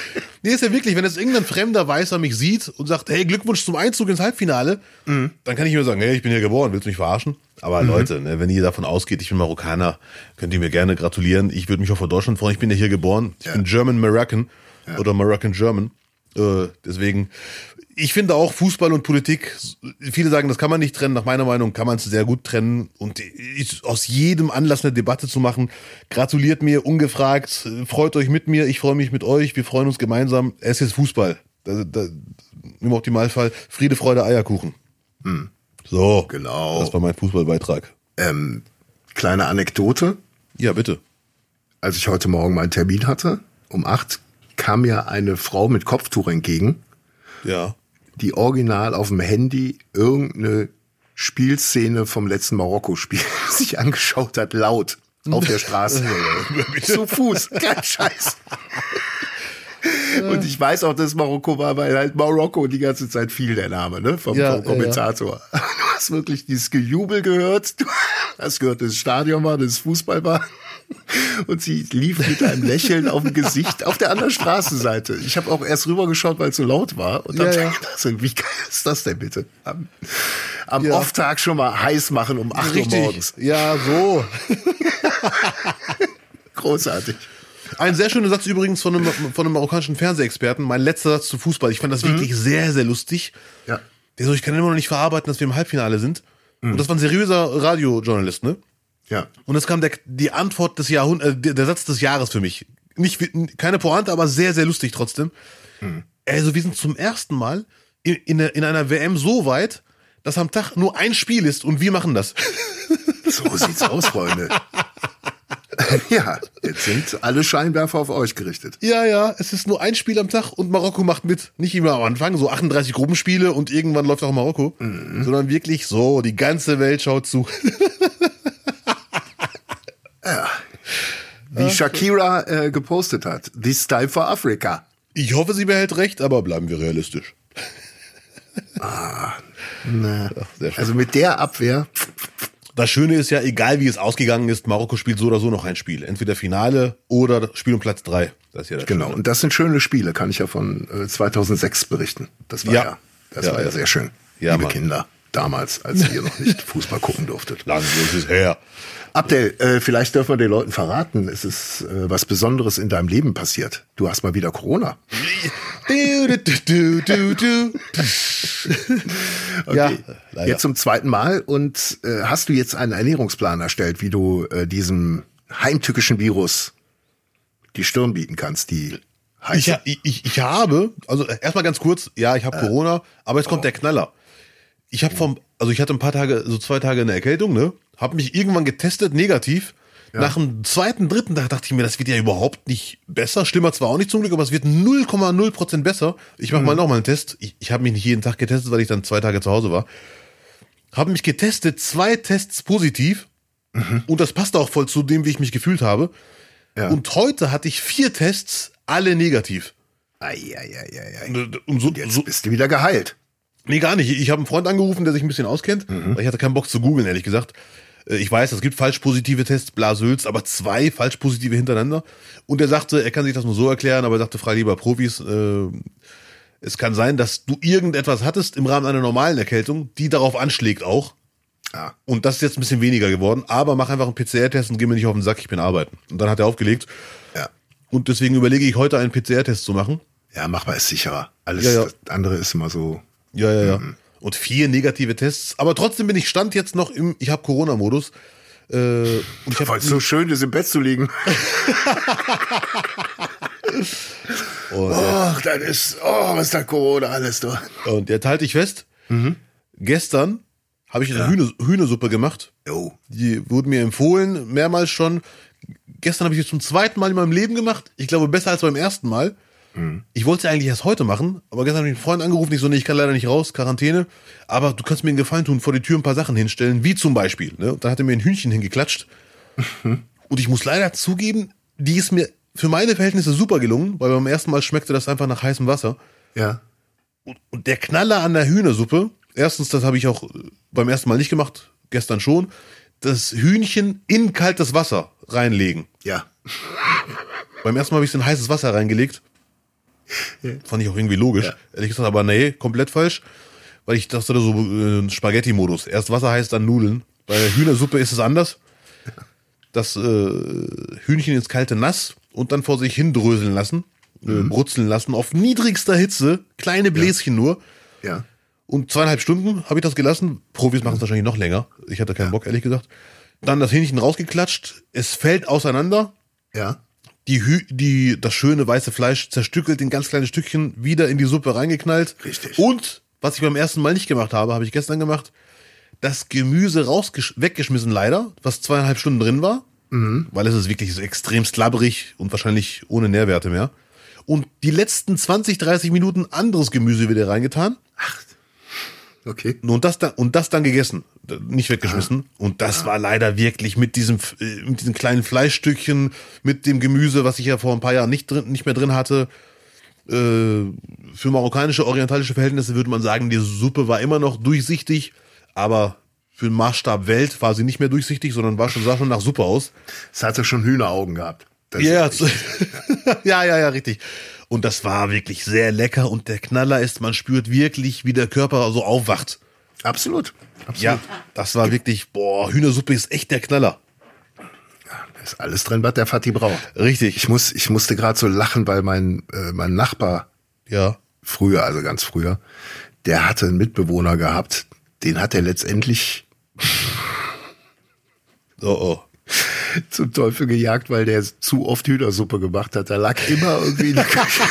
Nee, ist ja wirklich, wenn jetzt irgendein fremder Weißer mich sieht und sagt, hey, Glückwunsch zum Einzug ins Halbfinale, mhm. dann kann ich mir sagen, hey, ich bin hier geboren, willst du mich verarschen? Aber mhm. Leute, ne, wenn ihr davon ausgeht, ich bin Marokkaner, könnt ihr mir gerne gratulieren. Ich würde mich auch vor Deutschland freuen, ich bin ja hier geboren. Ich ja. bin German Moroccan ja. oder Moroccan German. Äh, deswegen, ich finde auch Fußball und Politik, viele sagen, das kann man nicht trennen. Nach meiner Meinung kann man es sehr gut trennen. Und ich, aus jedem Anlass eine Debatte zu machen, gratuliert mir ungefragt, freut euch mit mir, ich freue mich mit euch, wir freuen uns gemeinsam. Es ist Fußball. Da, da, Im Optimalfall Friede, Freude, Eierkuchen. Hm. So, genau. Das war mein Fußballbeitrag. Ähm, kleine Anekdote. Ja, bitte. Als ich heute Morgen meinen Termin hatte, um acht, kam mir eine Frau mit Kopftuch entgegen. Ja. Die original auf dem Handy irgendeine Spielszene vom letzten Marokko-Spiel sich angeschaut hat, laut, auf der Straße. Zu Fuß, kein Scheiß. Und ich weiß auch, dass Marokko war, weil halt Marokko die ganze Zeit fiel, der Name, ne, vom, ja, vom Kommentator. Ja, ja. Du hast wirklich dieses Gejubel gehört, du hast gehört, dass das Stadion war, dass es Fußball war. Und sie lief mit einem Lächeln auf dem Gesicht auf der anderen Straßenseite. Ich habe auch erst rübergeschaut, weil es so laut war. Und dann ja, ja. gedacht, wie geil ist das denn bitte? Am, am ja. Off-Tag schon mal heiß machen um acht Uhr morgens. Ja, so. Großartig. Ein sehr schöner Satz übrigens von einem, von einem marokkanischen Fernsehexperten. Mein letzter Satz zu Fußball. Ich fand das mhm. wirklich sehr, sehr lustig. Ja. Der so, ich kann immer noch nicht verarbeiten, dass wir im Halbfinale sind. Mhm. Und das war ein seriöser Radiojournalist, ne? Ja. Und es kam der, die Antwort des Jahrhunderts, äh, der, der Satz des Jahres für mich. Nicht, keine Pointe, aber sehr, sehr lustig trotzdem. Mhm. Also wir sind zum ersten Mal in, in, in einer W M so weit, dass am Tag nur ein Spiel ist und wir machen das. So sieht's aus, Freunde. Ja, jetzt sind alle Scheinwerfer auf euch gerichtet. Ja, ja, es ist nur ein Spiel am Tag und Marokko macht mit. Nicht immer am Anfang, so achtunddreißig Gruppenspiele und irgendwann läuft auch Marokko. Mhm. Sondern wirklich so, die ganze Welt schaut zu. Ja. Wie Shakira äh, gepostet hat. This time for Africa. Ich hoffe, sie behält recht, aber bleiben wir realistisch. Ah, na. Ja, also mit der Abwehr. Das Schöne ist ja, egal wie es ausgegangen ist, Marokko spielt so oder so noch ein Spiel. Entweder Finale oder Spiel um Platz drei. Das ist ja das genau, Schöne. Und das sind schöne Spiele, kann ich ja von äh, zweitausendsechs berichten. Das war ja, ja das ja, war ja, ja sehr schön. Ja, Liebe Mann. Kinder, damals, als ihr noch nicht Fußball gucken durftet. Lang ist es her. Abdel, äh, vielleicht dürfen wir den Leuten verraten, es ist äh, was Besonderes in deinem Leben passiert. Du hast mal wieder Corona. Du, du, du, du, du. Okay. Ja, leider. Jetzt zum zweiten Mal. Und äh, hast du jetzt einen Ernährungsplan erstellt, wie du äh, diesem heimtückischen Virus die Stirn bieten kannst, die heiße? Ich, ich, ich habe, also erstmal ganz kurz, ja, ich habe äh. Corona, aber jetzt kommt oh. der Knaller. Ich habe vom, also ich hatte ein paar Tage, so zwei Tage eine Erkältung, ne? Hab mich irgendwann getestet, negativ. Ja. Nach dem zweiten, dritten Tag dachte ich mir, das wird ja überhaupt nicht besser. Schlimmer zwar auch nicht zum Glück, aber es wird null Komma null Prozent besser. Ich mache mhm. mal nochmal einen Test. Ich, ich habe mich nicht jeden Tag getestet, weil ich dann zwei Tage zu Hause war. Habe mich getestet, zwei Tests positiv. Mhm. Und das passt auch voll zu dem, wie ich mich gefühlt habe. Ja. Und heute hatte ich vier Tests, alle negativ. Ei, ei, ei, ei, ei. Und so, Und jetzt so, bist du wieder geheilt. Nee, gar nicht. Ich habe einen Freund angerufen, der sich ein bisschen auskennt. Mhm. Ich hatte keinen Bock zu googeln, ehrlich gesagt. Ich weiß, es gibt falsch positive Tests, Blasülz, aber zwei falsch positive hintereinander. Und er sagte, er kann sich das nur so erklären, aber er sagte, frei lieber Profis, äh, es kann sein, dass du irgendetwas hattest im Rahmen einer normalen Erkältung, die darauf anschlägt auch. Ah. Und das ist jetzt ein bisschen weniger geworden, aber mach einfach einen P C R-Test und geh mir nicht auf den Sack, ich bin arbeiten. Und dann hat er aufgelegt. Ja. Und deswegen überlege ich heute einen P C R-Test zu machen. Ja, machbar ist sicherer. Alles ja, ja. Das andere ist immer so. Ja, ja, ja. Mhm. Und vier negative Tests. Aber trotzdem bin ich Stand jetzt noch im, ich habe Corona-Modus. Äh, und ich hab Weil es so schön ist, im Bett zu liegen. oh, ja. dann ist, oh, was ist da Corona alles, du. Und jetzt halte ich fest, mhm. gestern habe ich eine ja. Hühne, Hühnersuppe gemacht. Oh. Die wurde mir empfohlen, mehrmals schon. Gestern habe ich es zum zweiten Mal in meinem Leben gemacht. Ich glaube, besser als beim ersten Mal. Mhm. Ich wollte es eigentlich erst heute machen, aber gestern habe ich einen Freund angerufen, ich so, nee, ich kann leider nicht raus, Quarantäne, aber du kannst mir einen Gefallen tun, vor die Tür ein paar Sachen hinstellen, wie zum Beispiel, ne? Und dann hat er mir ein Hühnchen hingeklatscht mhm. und ich muss leider zugeben, die ist mir für meine Verhältnisse super gelungen, weil beim ersten Mal schmeckte das einfach nach heißem Wasser. Ja. Und, und der Knaller an der Hühnersuppe, erstens, das habe ich auch beim ersten Mal nicht gemacht, gestern schon, das Hühnchen in kaltes Wasser reinlegen. Ja. Beim ersten Mal habe ich es in heißes Wasser reingelegt. Fand ich auch irgendwie logisch. Ja. Ehrlich gesagt, aber nee, komplett falsch. Weil ich dachte, so äh, Spaghetti-Modus. Erst Wasser heiß, dann Nudeln. Bei der Hühnersuppe ist es anders. Das äh, Hühnchen ins kalte Nass und dann vor sich hin dröseln lassen, äh, Mhm. brutzeln lassen, auf niedrigster Hitze, kleine Bläschen nur. Ja. Und zweieinhalb Stunden habe ich das gelassen. Profis machen es wahrscheinlich noch länger. Ich hatte keinen Bock, ehrlich gesagt. Dann das Hähnchen rausgeklatscht. Es fällt auseinander. Ja. Die, Hü die, das schöne weiße Fleisch zerstückelt in ganz kleine Stückchen, wieder in die Suppe reingeknallt. Richtig. Und, was ich beim ersten Mal nicht gemacht habe, habe ich gestern gemacht, das Gemüse rausgesch weggeschmissen leider, was zweieinhalb Stunden drin war. Mhm. Weil es ist wirklich so extremst labberig und wahrscheinlich ohne Nährwerte mehr. Und die letzten zwanzig, dreißig Minuten anderes Gemüse wieder reingetan. Okay. Und das dann, und das dann gegessen, nicht weggeschmissen. Ah. Und das ah. war leider wirklich mit diesem, mit diesen kleinen Fleischstückchen, mit dem Gemüse, was ich ja vor ein paar Jahren nicht drin, nicht mehr drin hatte. Äh, für marokkanische, orientalische Verhältnisse würde man sagen, die Suppe war immer noch durchsichtig, aber für den Maßstab Welt war sie nicht mehr durchsichtig, sondern war schon, sah schon nach Suppe aus. Es hatte schon Hühneraugen gehabt. Das ja, ja, ja, ja, richtig. Und das war wirklich sehr lecker und der Knaller ist, man spürt wirklich, wie der Körper so aufwacht. Absolut. Absolut. Ja, das war wirklich, boah, Hühnersuppe ist echt der Knaller. Ja, da ist alles drin, was der Vati braucht. Richtig. Ich muss, ich musste gerade so lachen, weil mein, äh, mein Nachbar, ja, früher, also ganz früher, der hatte einen Mitbewohner gehabt, den hat er letztendlich oh, oh. zum Teufel gejagt, weil der zu oft Hühnersuppe gemacht hat. Da lag immer irgendwie in der Küche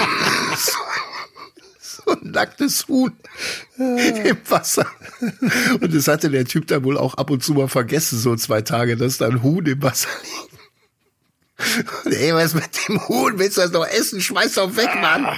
so, so ein nacktes Huhn im Wasser. Und das hatte der Typ dann wohl auch ab und zu mal vergessen, so zwei Tage, dass da ein Huhn im Wasser liegt. Und ey, was mit dem Huhn? Willst du das noch essen? Schmeiß doch weg, Mann.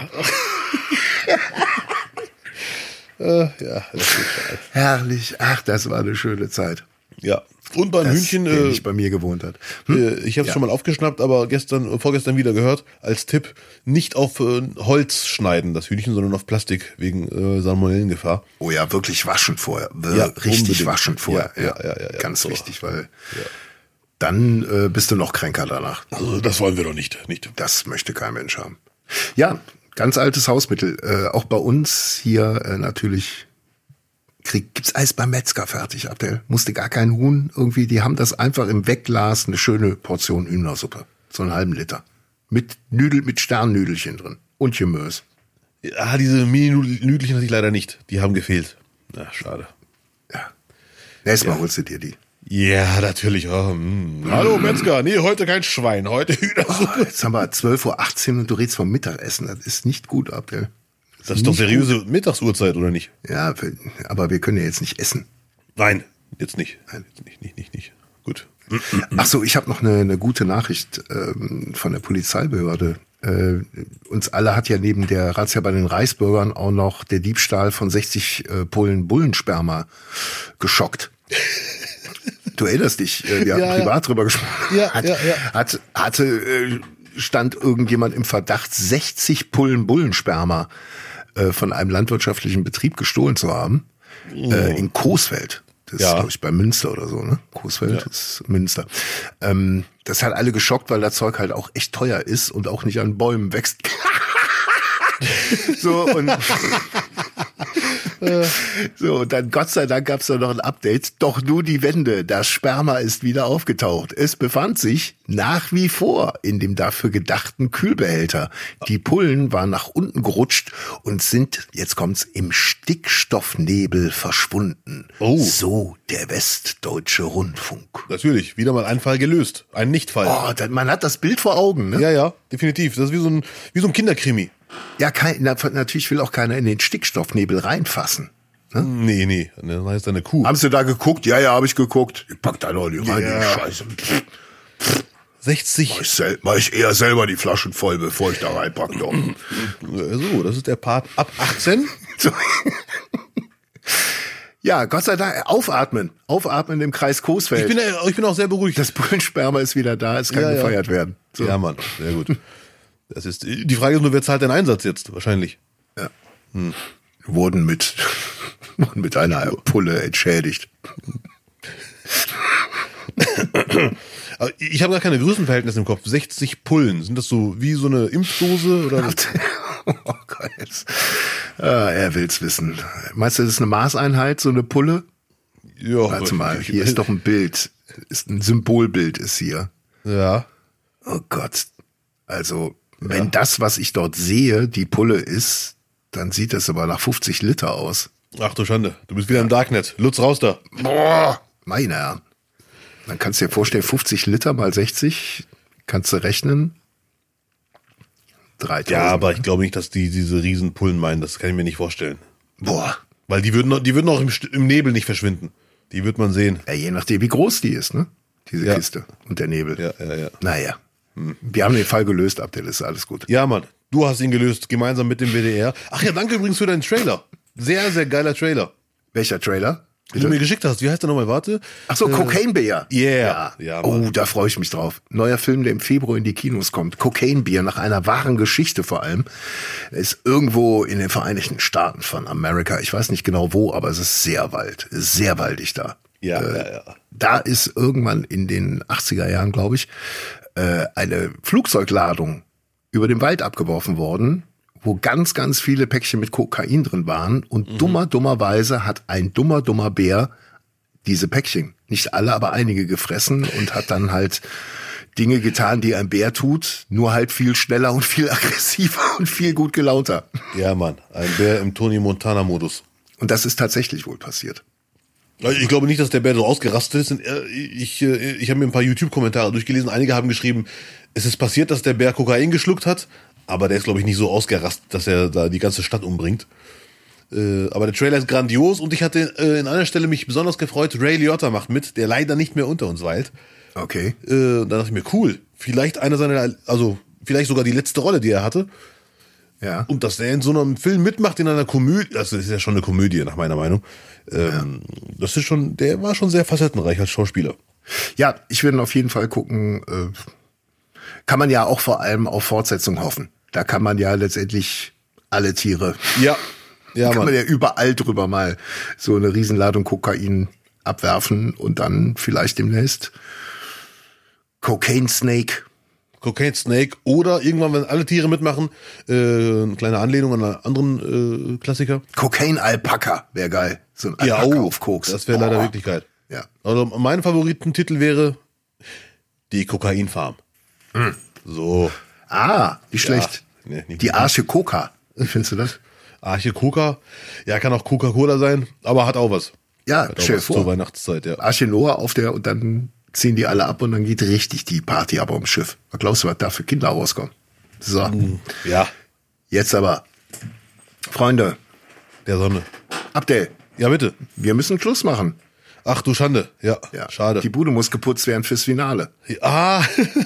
äh, ja, das ist schade. Herrlich. Ach, das war eine schöne Zeit. Ja. Und beim das, Hühnchen, der äh, nicht bei mir gewohnt hat. Hm? Äh, ich habe es ja. schon mal aufgeschnappt, aber gestern, vorgestern wieder gehört, als Tipp, nicht auf äh, Holz schneiden, das Hühnchen, sondern auf Plastik, wegen äh, Salmonellengefahr. Oh ja, wirklich waschen vorher. Wir Ja, richtig unbedingt. waschen vorher. Ja, ja, ja, ja, ja. Ganz So. wichtig, weil Ja. dann äh, bist du noch kränker danach. Also das wollen wir doch nicht. nicht. Das möchte kein Mensch haben. Ja, ganz altes Hausmittel. Äh, auch bei uns hier äh, natürlich krieg, gibt's Eis beim Metzger fertig, Abdel. Musste gar kein Huhn irgendwie. Die haben das einfach im Wegglas, eine schöne Portion Hühnersuppe. So einen halben Liter. Mit Nüdel, mit Sternnüdelchen drin. Und Gemüse. Ah, diese Mini-Nüdelchen hatte ich leider nicht. Die haben gefehlt. Na, schade. Ja. Nächstes Mal Ja. holst du dir die. Ja, natürlich. Oh, mm. Hallo Metzger. Nee, heute kein Schwein. Heute Hühnersuppe. Oh, jetzt haben wir zwölf Uhr achtzehn und du redest vom Mittagessen. Das ist nicht gut, Abdel. Das ist doch nicht seriöse Mittagsuhrzeit, oder nicht? Ja, aber wir können ja jetzt nicht essen. Nein, jetzt nicht. Nein, jetzt nicht, nicht, nicht, nicht. Gut. Ach so, ich habe noch eine, eine gute Nachricht ähm, von der Polizeibehörde. Äh, uns alle hat ja neben der Razzia bei den Reichsbürgern auch noch der Diebstahl von sechzig äh, Pullen Bullensperma geschockt. Du erinnerst dich, äh, wir haben Ja, privat ja. drüber gesprochen. Ja, hat, ja, ja. Hat, hatte, äh, stand irgendjemand im Verdacht, sechzig Pullen Bullensperma äh, von einem landwirtschaftlichen Betrieb gestohlen zu haben. Oh. Äh, in Coesfeld. Das Ja. ist, glaube ich, bei Münster oder so, ne? Coesfeld Ja. ist Münster. Ähm, das hat alle geschockt, weil das Zeug halt auch echt teuer ist und auch nicht an Bäumen wächst. so, und so, und dann Gott sei Dank gab es da noch ein Update. Doch nur die Wende, das Sperma ist wieder aufgetaucht. Es befand sich nach wie vor in dem dafür gedachten Kühlbehälter. Die Pullen waren nach unten gerutscht und sind, jetzt kommt's, im Stickstoffnebel verschwunden. Oh. So der Westdeutsche Rundfunk. Natürlich, wieder mal ein Fall gelöst. Ein Nichtfall. Oh, dann, man hat das Bild vor Augen, ne? Ja, ja, definitiv. Das ist wie so ein, wie so ein Kinderkrimi. Ja, kein, na, natürlich will auch keiner in den Stickstoffnebel reinfassen. Nee, nee, das heißt eine Kuh. Haben Sie da geguckt? Ja, ja, habe ich geguckt. Ich pack da noch nicht rein, Ja. die Scheiße. sechzig. Mach ich, sel mach ich eher selber die Flaschen voll, bevor ich da reinpack. Doch. So, das ist der Part ab achtzehn. So. Ja, Gott sei Dank, aufatmen. Aufatmen im Kreis Coesfeld. Ich bin, äh, ich bin auch sehr beruhigt. Das Bullensperma ist wieder da, es kann Ja, ja. gefeiert werden. So. Ja, Mann, sehr gut. Das ist, die Frage ist nur, wer zahlt den Einsatz jetzt? Wahrscheinlich. Ja. Hm. Wurden mit, wurden mit einer Pulle entschädigt. Aber ich habe gar keine Größenverhältnisse im Kopf. sechzig Pullen. Sind das so wie so eine Impfdose? Oder? Oh Gott. Ah, er will's wissen. Meinst du, das ist eine Maßeinheit, so eine Pulle? Ja. Warte mal, hier ist doch ein Bild. Ist ein Symbolbild ist hier. Ja. Oh Gott. Also, wenn ja. das, was ich dort sehe, die Pulle ist, dann sieht das aber nach fünfzig Liter aus. Ach du Schande, du bist wieder im Darknet. Lutz, raus da. Boah, meine Herren. Dann kannst du dir vorstellen, fünfzig Liter mal sechzig, kannst du rechnen. dreitausend. Ja, aber ich glaube nicht, dass die diese Riesenpullen meinen. Das kann ich mir nicht vorstellen. Boah. Weil die würden, die würden auch im, im Nebel nicht verschwinden. Die wird man sehen. Ja, je nachdem, wie groß die ist, ne? Diese ja. Kiste und der Nebel. Ja, ja, ja. Naja. Hm. Wir haben den Fall gelöst, Abdel, ist alles gut. Ja, Mann. Du hast ihn gelöst, gemeinsam mit dem W D R. Ach ja, danke übrigens für deinen Trailer. Sehr, sehr geiler Trailer. Welcher Trailer? Den du mir geschickt hast. Wie heißt der nochmal? Warte. Ach so, äh, Cocaine Bear. Yeah. Ja. ja oh, da freue ich mich drauf. Neuer Film, der im Februar in die Kinos kommt. Cocaine Bear, nach einer wahren Geschichte vor allem. Ist irgendwo in den Vereinigten Staaten von Amerika. Ich weiß nicht genau wo, aber es ist sehr wald. Sehr waldig da. Ja, äh, ja, ja. Da ist irgendwann in den achtziger Jahren, glaube ich, äh, eine Flugzeugladung über den Wald abgeworfen worden, wo ganz, ganz viele Päckchen mit Kokain drin waren. Und mhm. dummer, dummerweise hat ein dummer, dummer Bär diese Päckchen, nicht alle, aber einige gefressen und hat dann halt Dinge getan, die ein Bär tut, nur halt viel schneller und viel aggressiver und viel gut gelaunter. Ja, Mann, ein Bär im Tony Montana-Modus. Und das ist tatsächlich wohl passiert. Ich glaube nicht, dass der Bär so ausgerastet ist. Ich, ich, ich habe mir ein paar YouTube-Kommentare durchgelesen. Einige haben geschrieben, es ist passiert, dass der Bär Kokain geschluckt hat, aber der ist, glaube ich, nicht so ausgerastet, dass er da die ganze Stadt umbringt. Aber der Trailer ist grandios und ich hatte in einer Stelle mich besonders gefreut, Ray Liotta macht mit, der leider nicht mehr unter uns weilt. Okay. Da dachte ich mir, cool, vielleicht eine seiner, also vielleicht sogar die letzte Rolle, die er hatte. Ja. Und dass der in so einem Film mitmacht, in einer Komödie, das ist ja schon eine Komödie, nach meiner Meinung. Ähm, ja. Das ist schon, der war schon sehr facettenreich als Schauspieler. Ja, ich würde auf jeden Fall gucken, äh, kann man ja auch vor allem auf Fortsetzung hoffen. Da kann man ja letztendlich alle Tiere. Ja. Ja, kann Mann. man ja überall drüber mal so eine Riesenladung Kokain abwerfen und dann vielleicht demnächst Cocaine Snake. Cocaine Snake oder irgendwann, wenn alle Tiere mitmachen, äh, eine kleine Anlehnung an einen anderen äh, Klassiker. Cocaine Alpaka wäre geil. So ein Alpaka ja, oh, auf Koks. Das wäre leider wirklich geil. Ja. Also mein Favoritentitel wäre Die Kokainfarm. Mhm. So. Ah, nicht schlecht. Ja, nee, nicht Die Arche Coca. Wie findest du das? Arche Coca. Ja, kann auch Coca-Cola sein, aber hat auch was. Ja, hat stell was vor. Zur Weihnachtszeit, ja. Arche Noah auf der und dann ziehen die alle ab und dann geht richtig die Party aber ums Schiff. Was glaubst du, was da für Kinder rauskommen? So. Ja. Jetzt aber, Freunde. Der Sonne. Abdel. Ja, bitte. Wir müssen Schluss machen. Ach du Schande. Ja, ja. Schade. Die Bude muss geputzt werden fürs Finale. Ah.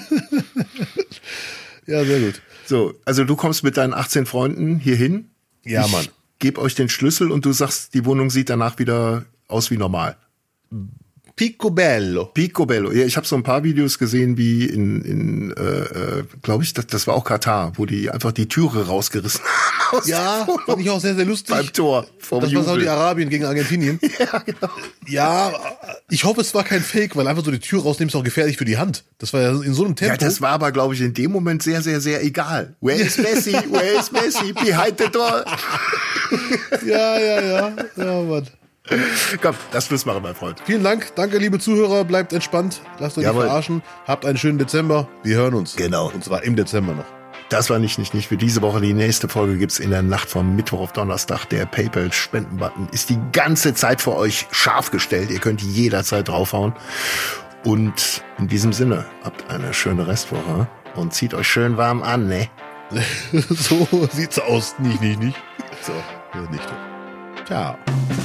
Ja, sehr gut. So, also du kommst mit deinen achtzehn Freunden hier hin. Ja, ich Mann. Geb euch den Schlüssel und du sagst, die Wohnung sieht danach wieder aus wie normal. Picobello. Picobello. Ja, ich habe so ein paar Videos gesehen, wie in, in äh, äh, glaube ich, das, das war auch Katar, wo die einfach die Türe rausgerissen haben. Aus Ja, fand ich auch sehr, sehr lustig. Beim Tor. Vom das war Jubel. Saudi-Arabien gegen Argentinien. Ja, genau. Ja, ich hoffe, es war kein Fake, weil einfach so die Tür rausnehmen ist auch gefährlich für die Hand. Das war ja in so einem Tempo. Ja, das war aber, glaube ich, in dem Moment sehr, sehr, sehr egal. Where is Messi? Where is Messi? Behind the door. Ja, ja, ja. Ja, Mann. Komm, das Schluss machen, mein Freund. Vielen Dank. Danke, liebe Zuhörer. Bleibt entspannt. Lasst euch nicht Jawohl. verarschen. Habt einen schönen Dezember. Wir hören uns. Genau. Und zwar im Dezember noch. Das war nicht, nicht, nicht für diese Woche. Die nächste Folge gibt's in der Nacht vom Mittwoch auf Donnerstag. Der PayPal-Spendenbutton ist die ganze Zeit für euch scharf gestellt. Ihr könnt jederzeit draufhauen. Und in diesem Sinne, habt eine schöne Restwoche und zieht euch schön warm an, ne? So sieht's aus. Nicht, nicht, nicht. So. Nicht. Ciao.